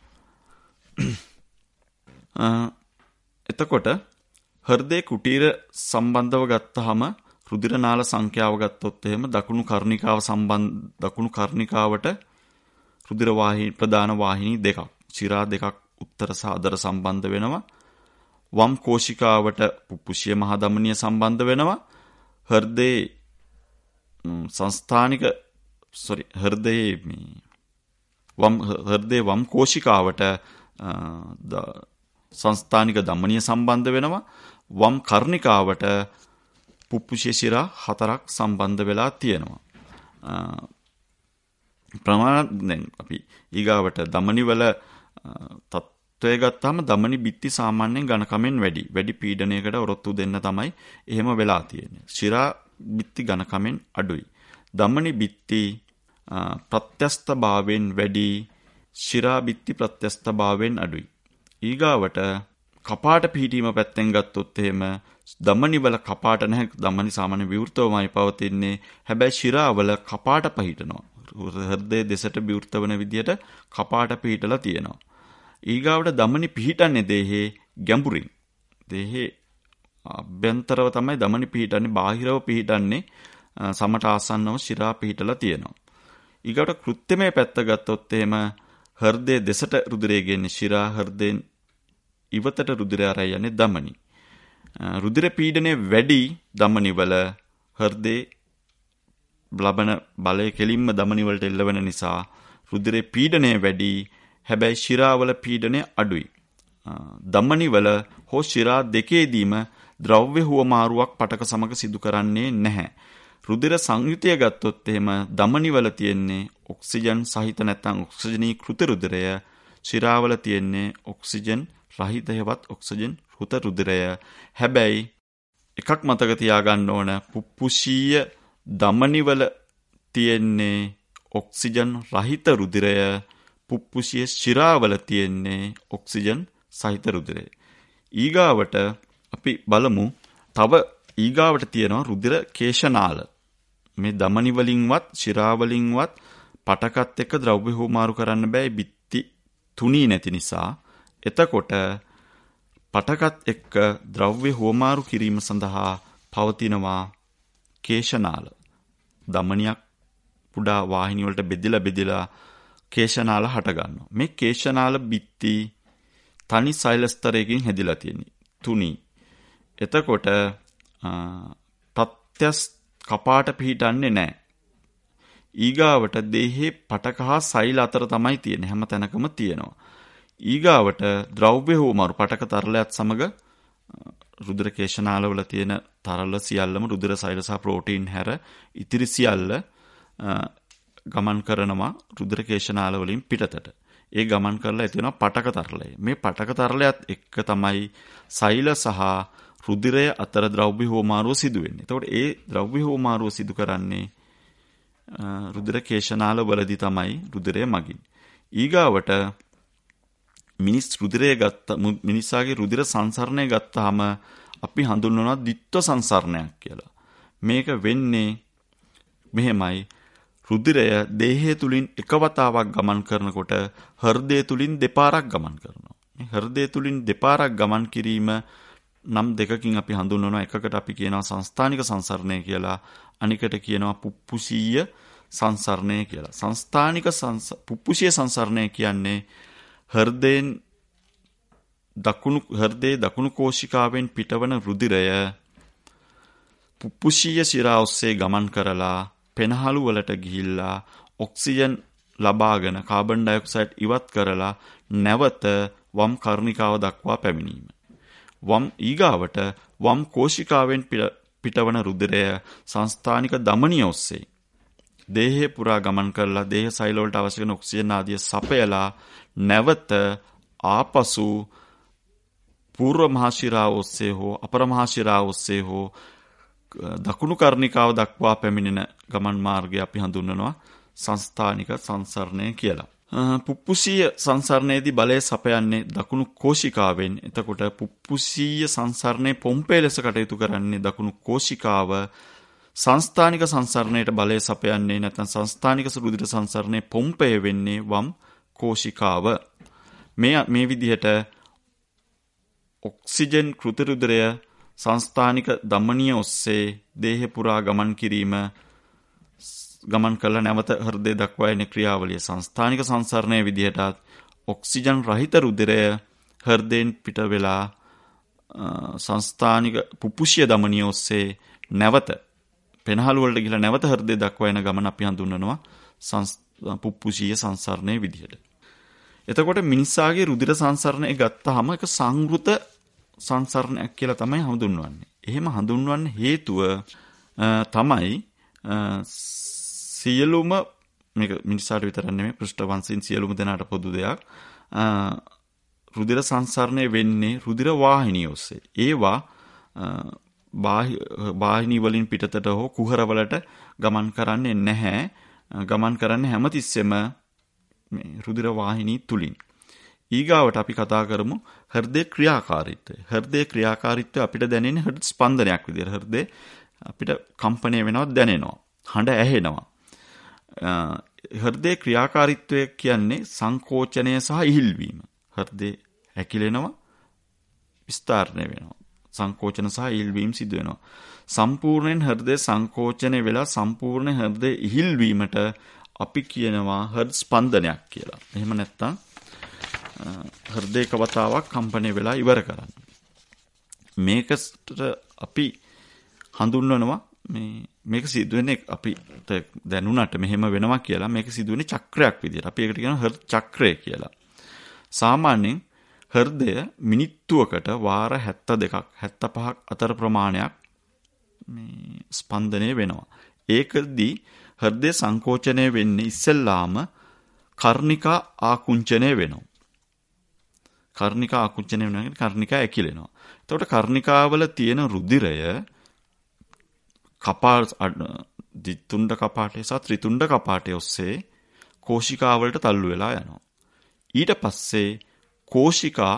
එතකොට හෘදේ කුටීර සම්බන්ධව ගත්තාම රුධිර නාල සංඛ්‍යාව ගත්තොත් එහෙම දකුණු කර්ණිකාව සම්බන්ධ දකුණු කර්ණිකාවට රුධිර වාහිනී ප්‍රධාන වාහිනී දෙකක් ශිරා දෙකක් උත්තර සහ අදර සම්බන්ධ වෙනවා. වම් කෝෂිකාවට පුප්පුෂීය මහා ධමනිය සම්බන්ධ වෙනවා. හෘදේ සංස්ථානික sorry හෘදේ මේ වම් හෘදේ වම් කෝෂිකාවට සංස්ථානික ධමනිය සම්බන්ධ වෙනවා. වම් කර්ණිකාවට පුප්පුෂීය ශිරා හතරක් සම්බන්ධ වෙලා තියෙනවා. ප්‍රමාණ අපි ඊගාවට ධමනි වල තත්ත්වය ගත්තාම ධමනි බිත්ති සාමාන්‍යයෙන් ඝනකමෙන් වැඩි. වැඩි පීඩනයකට ඔරොත්තු දෙන්න තමයි එහෙම වෙලා තියෙන්නේ. ශිරා බිත්ති ඝනකමෙන් අඩුයි. ධමනි බිත්ති ප්‍රත්‍යස්ත භාවයෙන් වැඩි. ශිරා බිත්ති ප්‍රත්‍යස්ත භාවයෙන් අඩුයි. ඊගාවට කපාට පිහිටීම පැත්තෙන් ගත්තොත් එහෙම ධමනි වල කපාට නැහැ. ධමනි සාමාන්‍ය විවෘතවමයි පවතින්නේ. හැබැයි ශිරාවල කපාට පිහිටනවා. හෘදයේ දෙසට විවෘත වෙන විදියට කපාට පිහිටලා තියෙනවා. ඊගාවට ධමනි පිහිටන්නේ දේහේ ගැඹුරින්. දේහේ අභ්‍යන්තරව තමයි ධමනි පිහිටන්නේ. බාහිරව පිහිටන්නේ සමට ආසන්නව ශිරා පිහිටලා තියෙනවා. ඊගාවට කෘත්‍යමය පැත්ත ගත්තොත් එහෙම හෘදයේ දෙසට රුධිරය ගෙන්නේ ශිරා, හෘදයෙන් ඉවතට රුධිරය අරයි යන්නේ ධමනි. රුධිර පීඩනය වැඩි ධමනි වල හෘදේ ලබන බලය කෙලින්ම ධමනි වලට එල්ලවෙන නිසා රුධිරේ පීඩනය වැඩි. හැබැයි ශිරාවල පීඩනය අඩුයි. ධමනි වල හෝ ශිරා දෙකේදීම ද්‍රව්‍ය හුවමාරුවක් පටක සමග සිදු කරන්නේ නැහැ. රුධිර සංයුතිය ගත්තොත් එහෙම ධමනි වල තියෙන්නේ ඔක්සිජන් සහිත නැත්නම් ඔක්සිජනී කෘත රුධිරය. ශිරාවල තියෙන්නේ ඔක්සිජන් රහිත හේවත් ඔක්සිජන් හෘත රුධිරය. හැබැයි එකක් මතක තියාගන්න ඕන, පුප්පුෂීය ධමනි වල තියෙන්නේ ඔක්සිජන් රහිත රුධිරය. පුප්පුෂීය ශිරාවල තියෙන්නේ ඔක්සිජන් සහිත රුධිරය. ඊගාවට අපි බලමු තව ඊගාවට තියෙනවා රුධිර කේශනාල. මේ ධමනි වලින්වත් ශිරා වලින්වත් පටකත් එක්ක ද්‍රව්‍ය හුවමාරු කරන්න බෑ, බිත්ති තුනී නැති නිසා. එතකොට පටකත් එක්ක ද්‍රව්‍ය හුවමාරු කිරීම සඳහා පවතිනවා කේශනාල. ධමනියක් පුඩා වාහිනී වලට බෙදලා බෙදලා කේශනාල හට ගන්නවා. මේ කේශනාල බිත්ති තනි සෛල ස්තරයකින් හැදිලා තියෙන්නේ, තුනී. එතකොට ප්‍රත්‍යස් කපාට පිහිටන්නේ නැහැ. ඊගාවට දේහේ පටක හා සෛල අතර තමයි තියෙන්නේ, හැම තැනකම තියෙනවා. ඊගාවට ද්‍රව්‍ය හුවමාරු පටක තරලයත් සමග රුධිර කේශනාලවල තියෙන තරල සියල්ලම රුධිර සෛල සහ ප්‍රෝටීන් හැර ඉතිරි සියල්ල ගමන් කරනවා රුධිර කේශනාල වලින් පිටතට. ඒ ගමන් කරලා ඇති වෙනවා පටක තරලය. මේ පටක තරලයත් එක්ක තමයි සෛල සහ රුධිරය අතර ද්‍රව්‍ය හෝමාරුව සිදු වෙන්නේ. එතකොට ඒ ද්‍රව්‍ය හෝමාරුව සිදු කරන්නේ රුධිර කේශනාල වලදී තමයි රුධිරය මගින්. ඊගාවට මිනිස් රුධිරය ගත්ත මිනිසාගේ රුධිර සංසරණය ගත්තාම අපි හඳුන්වනවා ද්විත්ව සංසරණයක් කියලා. මේක වෙන්නේ මෙහෙමයි. රුධිරය දේහය තුලින් එක වතාවක් ගමන් කරනකොට හෘදය තුලින් දෙපාරක් ගමන් කරනවා. මේ හෘදය තුලින් දෙපාරක් ගමන් කිරීම නම් දෙකකින් අපි හඳුන්වනවා. එකකට අපි කියනවා සංස්ථානික සංසරණය කියලා. අනිකට කියනවා පුප්පුසීය සංසරණය කියලා. සංස්ථානික පුප්පුසීය සංසරණය කියන්නේ හෘදයෙන් දකුණු හෘදයේ දකුණු කෝෂිකාවෙන් පිටවන රුධිරය පුප්පුසීය සිරා ඔස්සේ ගමන් කරලා පෙනහළු වලට ගිහිල්ලා ඔක්සිජන් ලබාගෙන කාබන් ඩයොක්සයිඩ් ඉවත් කරලා නැවත වම් කර්ණිකාව දක්වා පැමිණීම. වම් ඊගාවට වම් කෝෂිකාවෙන් පිටවන රුධිරය සංස්ථානික ධමනිය ඔස්සේ දේහය පුරා ගමන් කරලා දේහ සෛල වලට අවශ්‍ය කරන ඔක්සිජන් ආදිය සපයලා නැවත ආපසු පූර්ව මහශිරාව ඔස්සේ හෝ අපර මහශිරාව ඔස්සේ හෝ දකුණු කර්ණිකාව දක්වා පැමිණෙන ගමන් මාර්ගය අපි හඳුන්වනවා සංස්ථානික සංසරණය කියලා. පුප්පුසීය සංසරණයේදී බලය සපයන්නේ දකුණු කෝෂිකාවෙන්. එතකොට පුප්පුසීය සංසරණයේ පොම්පේ ලෙස කටයුතු කරන්නේ දකුණු කෝෂිකාව. සංස්ථානික සංසරණයට බලය සපයන්නේ නැත්නම් සංස්ථානික රුධිර සංසරණයේ පොම්පේ වෙන්නේ වම් කෝෂිකාව. මේ මේ විදිහට ඔක්සිජන් කෘත රුධිරය සංස්ථානික ධමනිය ඔස්සේ දේහ පුරා ගමන් කිරීම ගමන් කළ නැවත හෘදය දක්වා එන ක්‍රියාවලිය සංස්ථානික සංසරණයේ විදිහටත් ඔක්සිජන් රහිත රුධිරය හෘදයෙන් පිට වෙලා සංස්ථානික පුප්පුසීය ධමනිය ඔස්සේ නැවත පෙනහළු වලට ගිහලා නැවත හෘදය දක්වා එන ගමන අපි හඳුන්වනවා පුප්පුසීය සංසරණයේ විදිහට. එතකොට මිනිසාගේ රුධිර සංසරණය ගත්තාම ඒක සංවෘත සංසරණයක් කියලා තමයි හඳුන්වන්නේ. එහෙම හඳුන්වන්න හේතුව තමයි සියලුම මේක මිනිසාට විතර නෙමෙයි පෘෂ්ඨවංශින් සියලුම දෙනාට පොදු දෙයක්. රුධිර සංසරණය වෙන්නේ රුධිර වාහිනිය ඔස්සේ. ඒවා වාහිනී වලින් පිටතට හෝ කුහරවලට ගමන් කරන්නේ නැහැ. ගමන් කරන්නේ හැමතිස්සෙම මේ රුධිර වාහිනී තුලින්. ඊගාවට අපි කතා කරමු හෘදේ ක්‍රියාකාරීත්වය. හෘදේ ක්‍රියාකාරීත්වය අපිට දැනෙන්නේ හෘද ස්පන්දනයක් විදිහට. හෘදේ අපිට කම්පණය වෙනවා දැනෙනවා. හඬ ඇහෙනවා. හෘදේ ක්‍රියාකාරීත්වය කියන්නේ සංකෝචනය සහ ඉහිල්වීම. හෘදේ හැකිලෙනවා විස්තරණය වෙනවා. සංකෝචන සහ ඉහිල්වීම සිදු වෙනවා. සම්පූර්ණයෙන් හෘදේ සංකෝචනය වෙලා සම්පූර්ණ හෘදේ ඉහිල්වීමට අපි කියනවා හෘද ස්පන්දනයක් කියලා. එහෙම නැත්නම් හෘදේ කවතාවක් කම්පණය වෙලා ඉවර කරන්න. මේකට අපි හඳුන්වනවා මේ මේක සිදුවෙන්නේ අපිට දැනුණාට මෙහෙම වෙනවා කියලා මේක සිදුවෙන්නේ චක්‍රයක් විදියට. අපි ඒකට කියනවා හෘද චක්‍රය කියලා. සාමාන්‍යයෙන් හෘදය මිනිත්තුවකට වාර හැත්තෑ දෙකක් හැත්තෑ පහක් අතර ප්‍රමාණයක් මේ ස්පන්දනය වෙනවා. ඒකදී හෘදේ සංකෝචනය වෙන්නේ ඉස්සෙල්ලාම කර්ණිකා ආකුංචනය වෙනවා. කර්ණිකා ආකුංචනය වෙනවා කියන්නේ කර්ණිකා ඇකිලෙනවා. එතකොට කර්ණිකාවල තියෙන රුධිරය කපාට දිතුණ්ඩ කපාටේ සහ ත්‍රිතුණ්ඩ කපාටේ ඔස්සේ කෝෂිකා වලට තල්ලු වෙලා යනවා. ඊට පස්සේ කෝෂිකා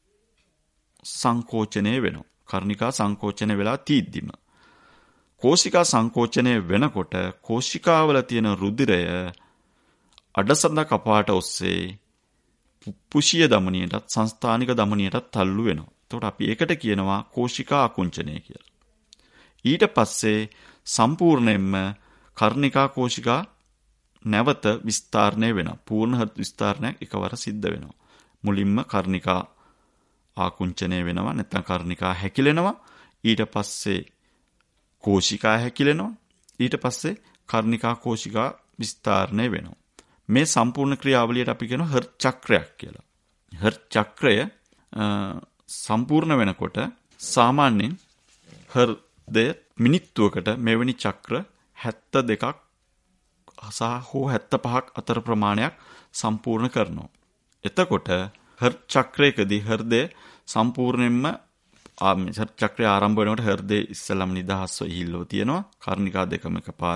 සංකෝචනය වෙනවා. කර්ණිකා සංකෝචනය වෙලා තීද්දිම කෝෂිකා සංකෝචනය වෙනකොට කෝෂිකාවල තියෙන රුධිරය අඩසඳ කපාට ඔස්සේ පුප්පුසීය ධමනියටත් සංස්ථානික ධමනියටත් තල්ලු වෙනවා. එතකොට අපි ඒකට කියනවා කෝෂිකා ආකුංචනය කියලා. ඊට පස්සේ සම්පූර්ණයෙන්ම කර්ණිකා කෝෂිකා නැවත විස්තරණය වෙනවා. පූර්ණ හෘද විස්තරණයක් එකවර සිද්ධ වෙනවා. මුලින්ම කර්ණිකා ආකුංචනය වෙනවා නැත්නම් කර්ණිකා හැකිලෙනවා. ඊට පස්සේ කෝෂිකා හැකිලෙනවා. ඊට පස්සේ කර්ණිකා කෝෂිකා විස්තරණය වෙනවා. මේ සම්පූර්ණ ක්‍රියාවලියට අපි කියනවා හෘද චක්‍රයක් කියලා. හෘද චක්‍රය සම්පූර්ණ වෙනකොට සාමාන්‍යයෙන් හෘදය මිනිත්තුවකට මෙවැනි චක්‍ර හැත්තෑ දෙකක් සහ හෝ හැත්තෑ පහක් අතර ප්‍රමාණයක් සම්පූර්ණ කරනවා. එතකොට හෘද චක්‍රයකදී හෘදය සම්පූර්ණයෙන්ම චක්‍රය ආරම්භ වෙනකොට හෘදේ ඉස්සෙල්ලාම නිදහස්ව ඉහිල්ලව තියෙනවා. කර්ණිකා දෙකම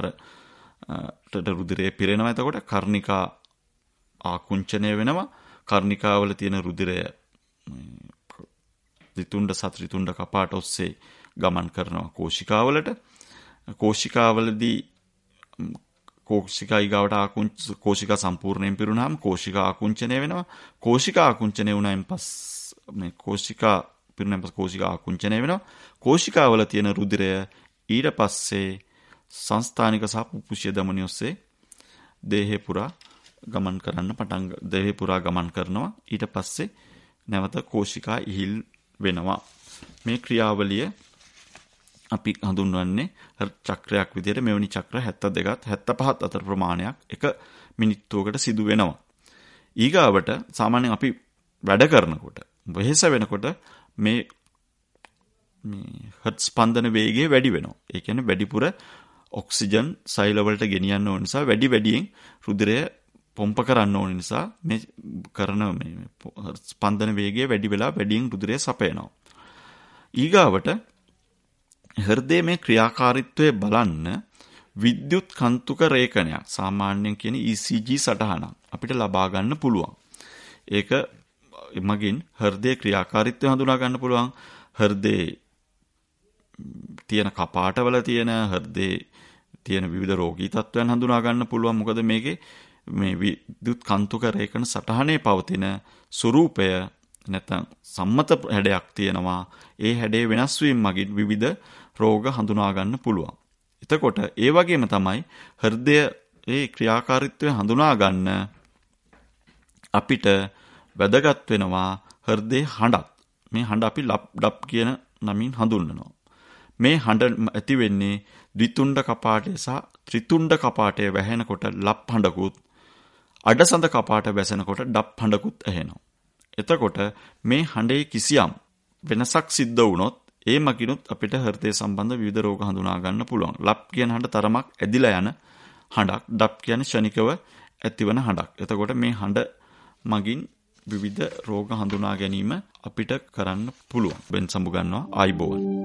එකපාරට රුධිරය පිරෙනවා. එතකොට කර්ණිකා ආකුංචනය වෙනවා. කර්ණිකාවල තියෙන රුධිරය ත්‍රිතුණ්ඩ සත්‍රිතුණ්ඩ කපාට ඔස්සේ ගමන් කරනවා කෝෂිකාවලට. කෝෂිකාවලදී කෝෂිකා ඊගාවට ආකුංච කෝෂිකා සම්පූර්ණයෙන් පිරුණාම කෝෂිකා ආකුංචනය වෙනවා. කෝෂිකා ආකුංචනය වුණායින් පස්සේ මේ කෝෂිකා පිරුණායින් පස්සේ කෝෂිකා ආකුංචනය වෙනවා. කෝෂිකාවල තියෙන රුධිරය ඊට පස්සේ සංස්ථානික සහ පුපුෂ්‍ය ධමනිය ඔස්සේ දේහය පුරා ගමන් කරන්න පටන් දේහය පුරා ගමන් කරනවා. ඊට පස්සේ නැවත කෝෂිකා ඉහිල් වෙනවා. මේ ක්‍රියාවලිය අපි හඳුන්වන්නේ චක්‍රයක් විදිහට. මෙවැනි චක්‍ර හැත්තෑ දෙකත් හැත්තෑ පහත් අතර ප්‍රමාණයක් එක මිනිත්තුවකට සිදු වෙනවා. ඊගාවට සාමාන්‍යයෙන් අපි වැඩ කරනකොට වෙහෙස වෙනකොට මේ මේ හර්ට් ස්පන්දන වේගය වැඩි වෙනවා. ඒ කියන්නේ වැඩිපුර ඔක්සිජන් සෛල වලට ගෙනියන්න ඕන නිසා වැඩි වැඩියෙන් රුධිරය පොම්ප කරන්න ඕන නිසා මේ කරන මේ ස්පන්දන වේගය වැඩි වෙලා වැඩියෙන් රුධිරය සපයනවා. ඊගාවට හෘදයේ මේ ක්‍රියාකාරීත්වය බලන්න විද්‍යුත් කන්තුක රේඛනයක් සාමාන්‍යයෙන් කියන E C G සටහනක් අපිට ලබා ගන්න පුළුවන්. ඒක මගින් හෘදයේ ක්‍රියාකාරීත්වය හඳුනා ගන්න පුළුවන්. හෘදයේ තියෙන කපාටවල තියෙන හෘදයේ තියෙන විවිධ රෝගී තත්ත්වයන් හඳුනා ගන්න පුළුවන්. මොකද මේකේ මේ විද්‍යුත් කන්තුක රේඛන සටහනේ පවතින ස්වරූපය නැත්නම් සම්මත හැඩයක් තියෙනවා. ඒ හැඩේ වෙනස් වීම මගින් විවිධ රෝග හඳුනා ගන්න පුළුවන්. එතකොට ඒ වගේම තමයි හෘදයේ ක්‍රියාකාරීත්වය හඳුනා ගන්න අපිට වැදගත් වෙනවා හෘදයේ හඬක්. මේ හඬ අපි ලප් ඩප් කියන නමින් හඳුන්වනවා. මේ හඬ ඇති වෙන්නේ ද්විතුණ්ඩ කපාටය සහ ත්‍රිතුණ්ඩ කපාටය වැහෙනකොට ලප් හඬකුත් අඩසඳ කපාට වැසෙනකොට ඩප් හඬකුත් ඇහෙනවා. එතකොට මේ හඬේ කිසියම් වෙනසක් සිද්ධ වුණොත් ඒ මගිනුත් අපිට හෘදය සම්බන්ධ විවිධ රෝග හඳුනා ගන්න පුළුවන්. ලප් කියන හඬ තරමක් ඇදිලා යන හඬක්. ඩප් කියන්නේ ක්ෂණිකව ඇතිවන හඬක්. එතකොට මේ හඬ මගින් විවිධ රෝග හඳුනා ගැනීම අපිට කරන්න පුළුවන්. වෙන සම්බු ගන්නවා ආයිබෝවන්.